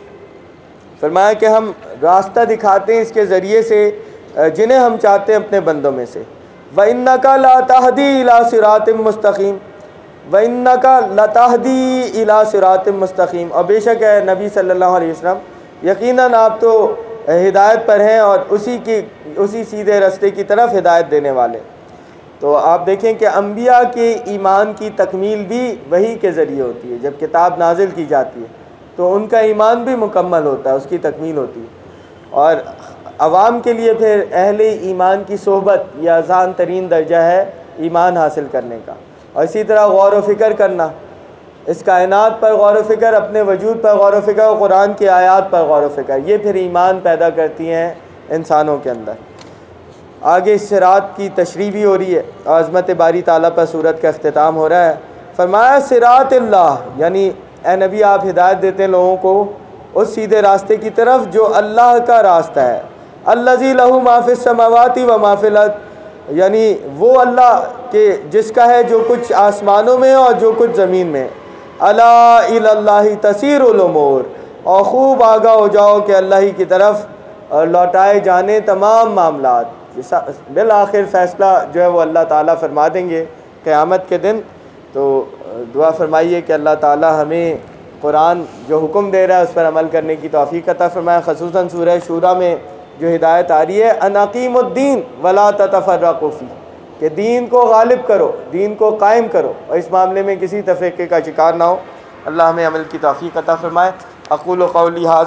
فرمایا کہ ہم راستہ دکھاتے ہیں اس کے ذریعے سے جنہیں ہم چاہتے ہیں اپنے بندوں میں سے۔ وَإِنَّكَ لَا تَهْدِي إِلَىٰ صِرَاطٍ مُسْتَقِيمٍ، وَإِنَّكَ لَتَهْدِي إِلَىٰ صِرَاطٍ مُسْتَقِيمٍ، اور بے شک ہے نبی صلی اللہ علیہ وسلم یقیناً آپ تو ہدایت پر ہیں اور اسی کی اسی سیدھے راستے کی طرف ہدایت دینے والے۔ تو آپ دیکھیں کہ انبیاء کے ایمان کی تکمیل بھی وحی کے ذریعے ہوتی ہے، جب کتاب نازل کی جاتی ہے تو ان کا ایمان بھی مکمل ہوتا ہے، اس کی تکمیل ہوتی ہے۔ اور عوام کے لیے پھر اہل ایمان کی صحبت یہ آسان ترین درجہ ہے ایمان حاصل کرنے کا، اور اسی طرح غور و فکر کرنا، اس کائنات پر غور و فکر، اپنے وجود پر غور و فکر، اور قرآن کی آیات پر غور و فکر، یہ پھر ایمان پیدا کرتی ہیں انسانوں کے اندر۔ آگے صراط کی تشریح بھی ہو رہی ہے، اور عظمت باری تعالیٰ پر صورت کا اختتام ہو رہا ہے۔ فرمایا صراط اللہ، یعنی اے نبی آپ ہدایت دیتے ہیں لوگوں کو اس سیدھے راستے کی طرف جو اللہ کا راستہ ہے۔ الذی لہ ما فی السماوات و ما فی الارض، یعنی وہ اللہ کہ جس کا ہے جو کچھ آسمانوں میں اور جو کچھ زمین میں۔ الا الی اللہ تسیر الامور، اور خوب آگاہ ہو جاؤ کہ اللہ ہی کی طرف لوٹائے جانے تمام معاملات، بالآخر فیصلہ جو ہے وہ اللہ تعالیٰ فرما دیں گے قیامت کے دن۔ تو دعا فرمائیے کہ اللہ تعالیٰ ہمیں قرآن جو حکم دے رہا ہے اس پر عمل کرنے کی توفیق عطا فرمائے۔ خصوصاً سورہ شورا میں جو ہدایت آ رہی ہے ان اقیموا الدین ولا تتفرقوا فیہ، کہ دین کو غالب کرو، دین کو قائم کرو، اور اس معاملے میں کسی تفریقے کا شکار نہ ہو۔ اللہ ہمیں عمل کی توفیق عطا فرمائے۔ اقول قولی ھذا